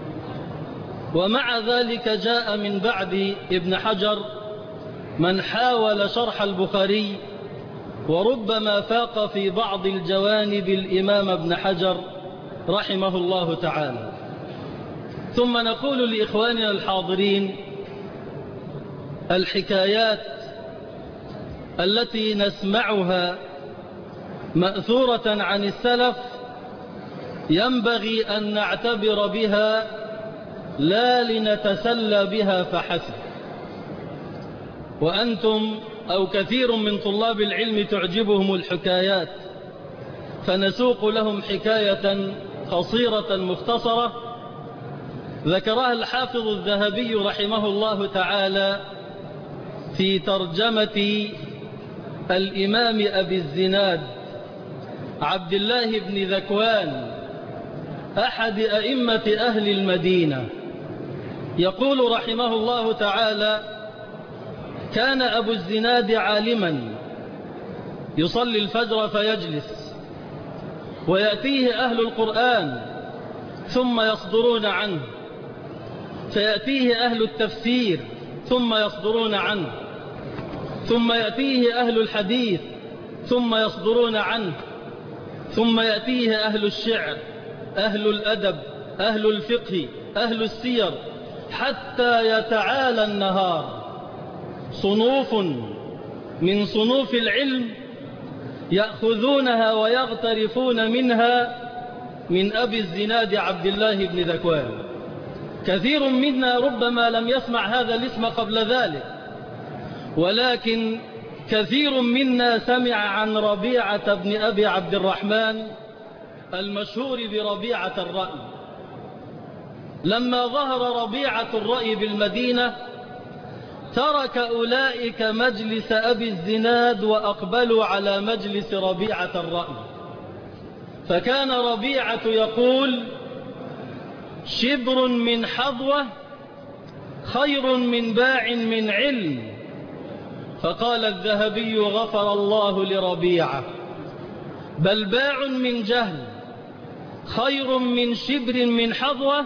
ومع ذلك جاء من بعد ابن حجر من حاول شرح البخاري، وربما فاق في بعض الجوانب الإمام ابن حجر رحمه الله تعالى. ثم نقول لإخواننا الحاضرين الحكايات التي نسمعها مأثورة عن السلف ينبغي أن نعتبر بها لا لنتسلى بها فحسب. وأنتم أو كثير من طلاب العلم تعجبهم الحكايات، فنسوق لهم حكاية قصيرة مختصرة ذكرها الحافظ الذهبي رحمه الله تعالى في ترجمة الإمام أبي الزناد عبد الله بن ذكوان أحد أئمة أهل المدينة. يقول رحمه الله تعالى: كان أبو الزناد عالما يصلي الفجر فيجلس، ويأتيه أهل القرآن ثم يصدرون عنه، فيأتيه أهل التفسير ثم يصدرون عنه، ثم يأتيه أهل الحديث ثم يصدرون عنه، ثم يأتيه أهل الشعر، أهل الأدب، أهل الفقه، أهل السير، حتى يتعالى النهار. صنوف من صنوف العلم يأخذونها ويغترفون منها من أبي الزناد عبد الله بن ذكوان. كثير منا ربما لم يسمع هذا الاسم قبل ذلك، ولكن كثير منا سمع عن ربيعة بن أبي عبد الرحمن المشهور بربيعة الرأي. لما ظهر ربيعة الرأي بالمدينة ترك أولئك مجلس أبي الزناد وأقبلوا على مجلس ربيعة الرأي، فكان ربيعة يقول: شبر من حظوة خير من باع من علم. فقال الذهبي: غفر الله لربيعة، بل باع من جهل خير من شبر من حظوة،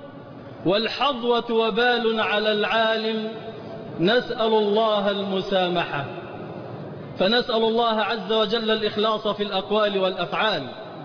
والحظوة وبال على العالم، نسأل الله المسامحة. فنسأل الله عز وجل الإخلاص في الأقوال والأفعال،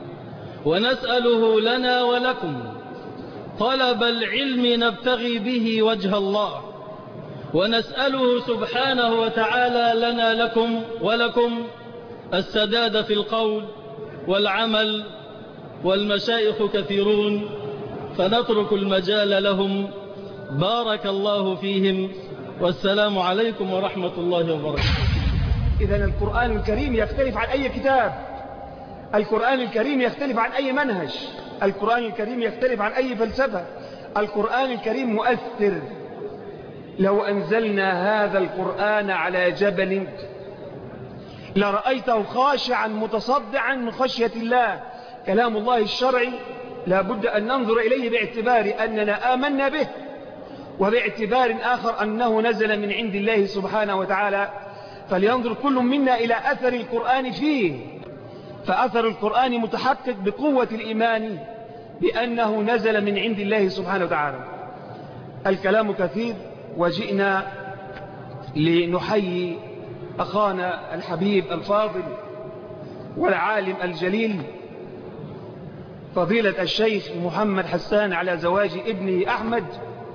ونسأله لنا ولكم طلب العلم نبتغي به وجه الله، ونسأله سبحانه وتعالى لنا لكم ولكم السداد في القول والعمل، والمشايخ كثيرون فنترك المجال لهم. بارك الله فيهم، والسلام عليكم ورحمة الله وبركاته. إذن القرآن الكريم يختلف عن أي كتاب، القرآن الكريم يختلف عن أي منهج، القرآن الكريم يختلف عن أي فلسفة، القرآن الكريم مؤثر. لو أنزلنا هذا القرآن على جبل لرأيته خاشعا متصدعا من خشية الله. كلام الله الشرعي لا بد أن ننظر إليه باعتبار أننا آمنا به، وباعتبار آخر أنه نزل من عند الله سبحانه وتعالى. فلينظر كل منا إلى أثر القرآن فيه، فأثر القرآن متحقق بقوة الإيمان بأنه نزل من عند الله سبحانه وتعالى. الكلام كثير، وجئنا لنحيي أخانا الحبيب الفاضل والعالم الجليل فضيلة الشيخ محمد حسان على زواج ابنه أحمد،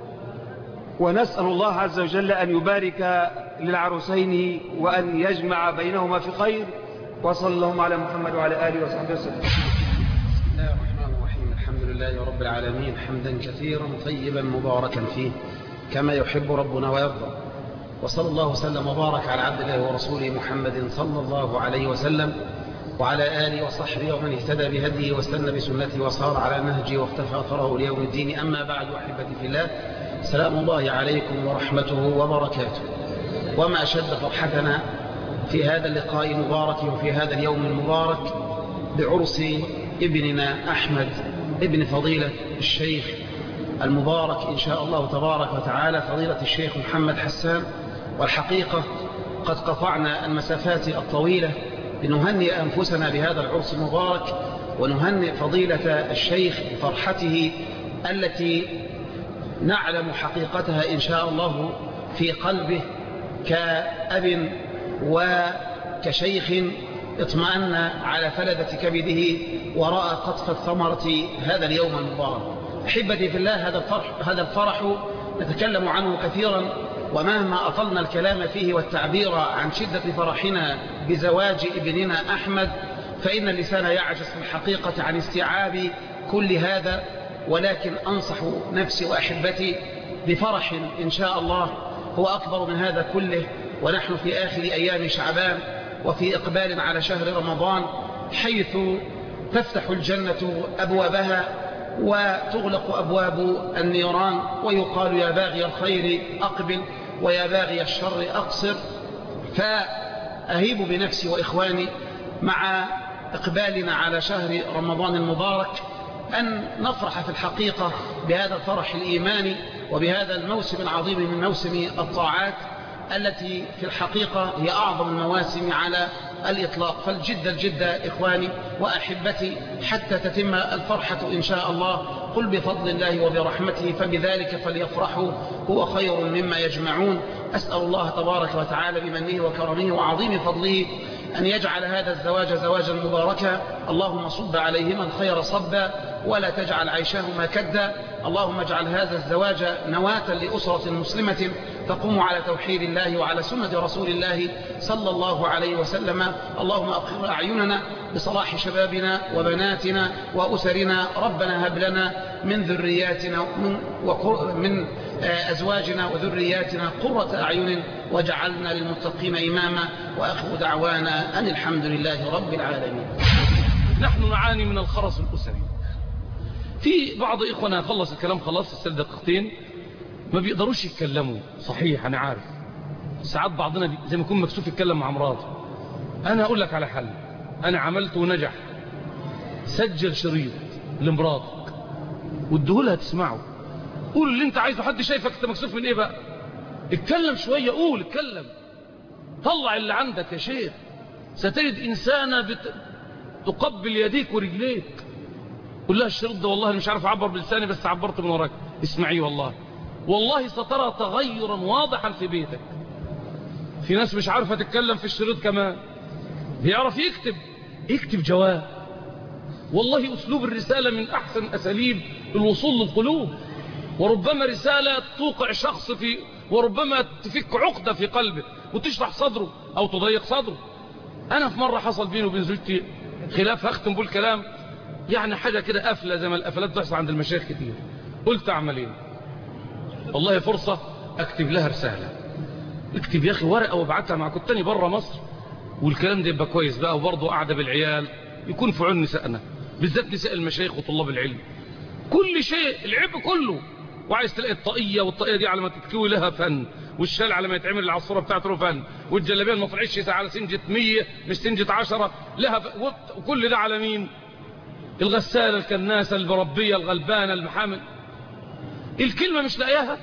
ونسأل الله عز وجل أن يبارك للعروسين وأن يجمع بينهما في خير. وصلى الله على محمد وعلى آله وصحبه وسلم. بسم الله الرحمن الرحيم. الحمد لله رب العالمين، حمدا كثيرا طيبا مباركا فيه كما يحب ربنا ويرضى. وصلى الله وسلم وبارك على عبد الله ورسوله محمد صلى الله عليه وسلم وعلى آله وصحبه ومن اهتدى بهديه واستنى بسنته وصار على نهجه واختفى أثره ليوم الدين. أما بعد، أحبتي في الله، سلام الله عليكم ورحمته وبركاته. وما أشد فرحتنا في هذا اللقاء المبارك وفي هذا اليوم المبارك بعرس ابننا أحمد ابن فضيلة الشيخ المبارك إن شاء الله تبارك وتعالى، فضيلة الشيخ محمد حسان. والحقيقة قد قطعنا المسافات الطويلة لنهنئ أنفسنا بهذا العرس المبارك، ونهنئ فضيلة الشيخ بفرحته التي نعلم حقيقتها إن شاء الله في قلبه كأب وكشيخ اطمأن على فلذة كبده ورأى قطف الثمرة هذا اليوم المبارك. أحبتي في الله، هذا الفرح, هذا الفرح نتكلم عنه كثيرا، ومهما أطلنا الكلام فيه والتعبير عن شدة فرحنا بزواج ابننا أحمد فإن اللسان يعجز في الحقيقة عن استيعاب كل هذا. ولكن أنصح نفسي وأحبتي بفرح إن شاء الله هو أكبر من هذا كله، ونحن في آخر أيام شعبان وفي إقبال على شهر رمضان، حيث تفتح الجنة أبوابها وتغلق أبواب النيران، ويقال يا باغي الخير أقبل ويا باغي الشر أقصر. فأهيب بنفسي وإخواني مع إقبالنا على شهر رمضان المبارك أن نفرح في الحقيقة بهذا الفرح الإيماني وبهذا الموسم العظيم من موسم الطاعات التي في الحقيقة هي أعظم المواسم على الإطلاق. فالجد الجد إخواني وأحبتي حتى تتم الفرحة إن شاء الله. قل بفضل الله وبرحمته فبذلك فليفرحوا هو خير مما يجمعون. أسأل الله تبارك وتعالى بمنه وكرمه وعظيم فضله أن يجعل هذا الزواج زواجا مباركا. اللهم صب عليهما الخير صبا ولا تجعل عيشهما كدا. اللهم اجعل هذا الزواج نواة لأسرة مسلمة تقوم على توحيد الله وعلى سنة رسول الله صلى الله عليه وسلم. اللهم أقر أعيننا بصلاح شبابنا وبناتنا وأسرنا. ربنا هب لنا من ذرياتنا ومن أزواجنا وذرياتنا قرة أعين وجعلنا للمتقين إماما. وآخر دعوانا أن الحمد لله رب العالمين. نحن نعاني من الخرس الأسري. في بعض إخوانا خلص الكلام خلاص السل دقيقتين ما بيقدروش يتكلموا. صحيح أنا عارف ساعات بعضنا زي ما يكون مكسوف يتكلم مع مراته. أنا أقول لك على حل أنا عملته ونجح. سجل شريط لمراتك وادهولها تسمعه. قول اللي انت عايزه. حد شايفك انت مكسوف من ايه بقى؟ اتكلم شوية. قول اتكلم طلع اللي عندك يا شيخ. ستجد إنسانة بت... تقبل يديك ورجليك. قول لها الشريط ده والله مش عارف أعبر بلساني بس عبرت من وراك اسمعيه. والله والله سترى تغيرا واضحا في بيتك. في ناس مش عارفة تتكلم في الشريط كمان بيعرف يكتب. يكتب جواب. والله أسلوب الرسالة من أحسن أساليب الوصول للقلوب. وربما رسالة توقع شخص في وربما تفك عقدة في قلبه وتشرح صدره أو تضيق صدره. أنا في مرة حصل بيني وبين زوجتي خلاف هختم بالكلام يعني حاجة كده قفلة زي ما القفلات بتحصل عند المشايخ كتير. قلت أعمل إيه؟ والله فرصة أكتب لها رسالة. اكتب يا أخي ورقة وابعتها مع كنت تاني برا مصر والكلام ده يبقى كويس بقى. وبرضه قاعدة بالعيال يكون في عون نسائنا بالذات نساء المشايخ وطلاب العلم. كل شيء العيب كله. وعايز تلاقي الطاقية والطاقية دي على ما تتكوي لها فن والشال على ما يتعمل العصورة بتاعته فن والجلابية ما طلعتش على سنجة مية مش سنجة عشرة لها ف... وكل ده على مين؟ الغسالة الكناسة المربية الغلبانة المحامل. الكلمة مش لاقياها.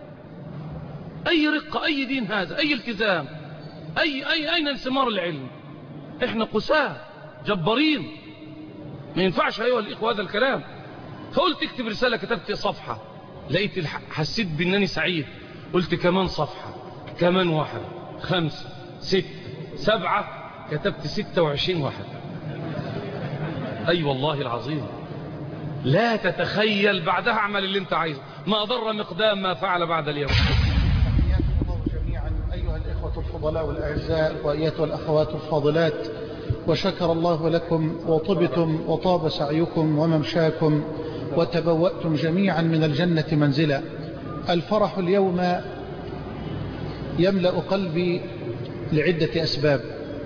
أي رقة أي دين هذا أي التزام أي أي أين انثمار العلم؟ إحنا قساة جبارين ما ينفعش أيها الإخوة هذا الكلام. فقلت اكتب رسالة كتبت صفحة لقيت حسيت بأنني سعيد. قلت كمان صفحة كمان واحد خمسة ست سبعة كتبت ستة وعشرين واحد. أي أيوة والله العظيم لا تتخيل بعدها اعمل اللي انت عايزه. ما ضر مقدام ما فعل بعد اليوم. حياكم الله جميعا أيها الإخوة الفضلاء والأعزاء وأيتها الأخوات الفاضلات. وشكر الله لكم وطبتم وطاب سعيكم وممشاكم وتبوأتم جميعا من الجنة منزلا. الفرح اليوم يملأ قلبي لعدة أسباب.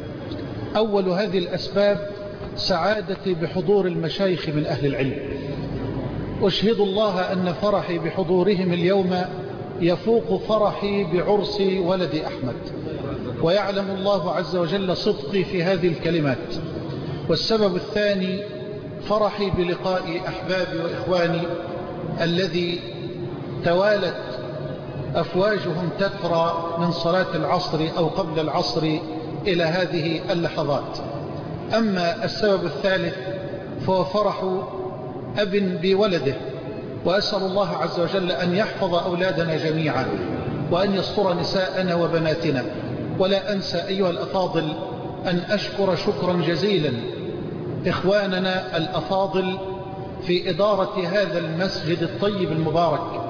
أول هذه الأسباب سعادتي بحضور المشايخ من أهل العلم. أشهد الله أن فرحي بحضورهم اليوم يفوق فرحي بعرس ولد أحمد. ويعلم الله عز وجل صدقي في هذه الكلمات. والسبب الثاني فرحي بلقاء أحبابي وإخواني الذي توالت أفواجهم تترى من صلاة العصر أو قبل العصر إلى هذه اللحظات. أما السبب الثالث فهو فرح أب بولده. وأسأل الله عز وجل أن يحفظ أولادنا جميعا وأن يستر نساءنا وبناتنا. ولا أنسى أيها الأفاضل أن أشكر شكرا جزيلا إخواننا الأفاضل في إدارة هذا المسجد الطيب المبارك.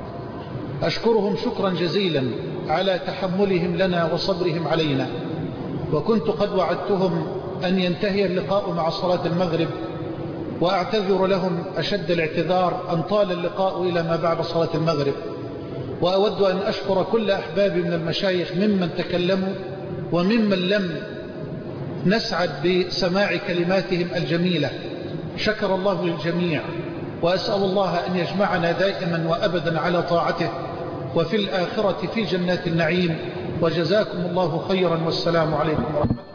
أشكرهم شكرا جزيلا على تحملهم لنا وصبرهم علينا. وكنت قد وعدتهم أن ينتهي اللقاء مع صلاة المغرب وأعتذر لهم أشد الاعتذار أن طال اللقاء إلى ما بعد صلاة المغرب. وأود أن أشكر كل أحبابي من المشايخ ممن تكلموا وممن لم نسعد بسماع كلماتهم الجميلة. شكر الله للجميع. وأسأل الله أن يجمعنا دائما وأبدا على طاعته وفي الآخرة في جنات النعيم. وجزاكم الله خيرا والسلام عليكم ورحمة الله.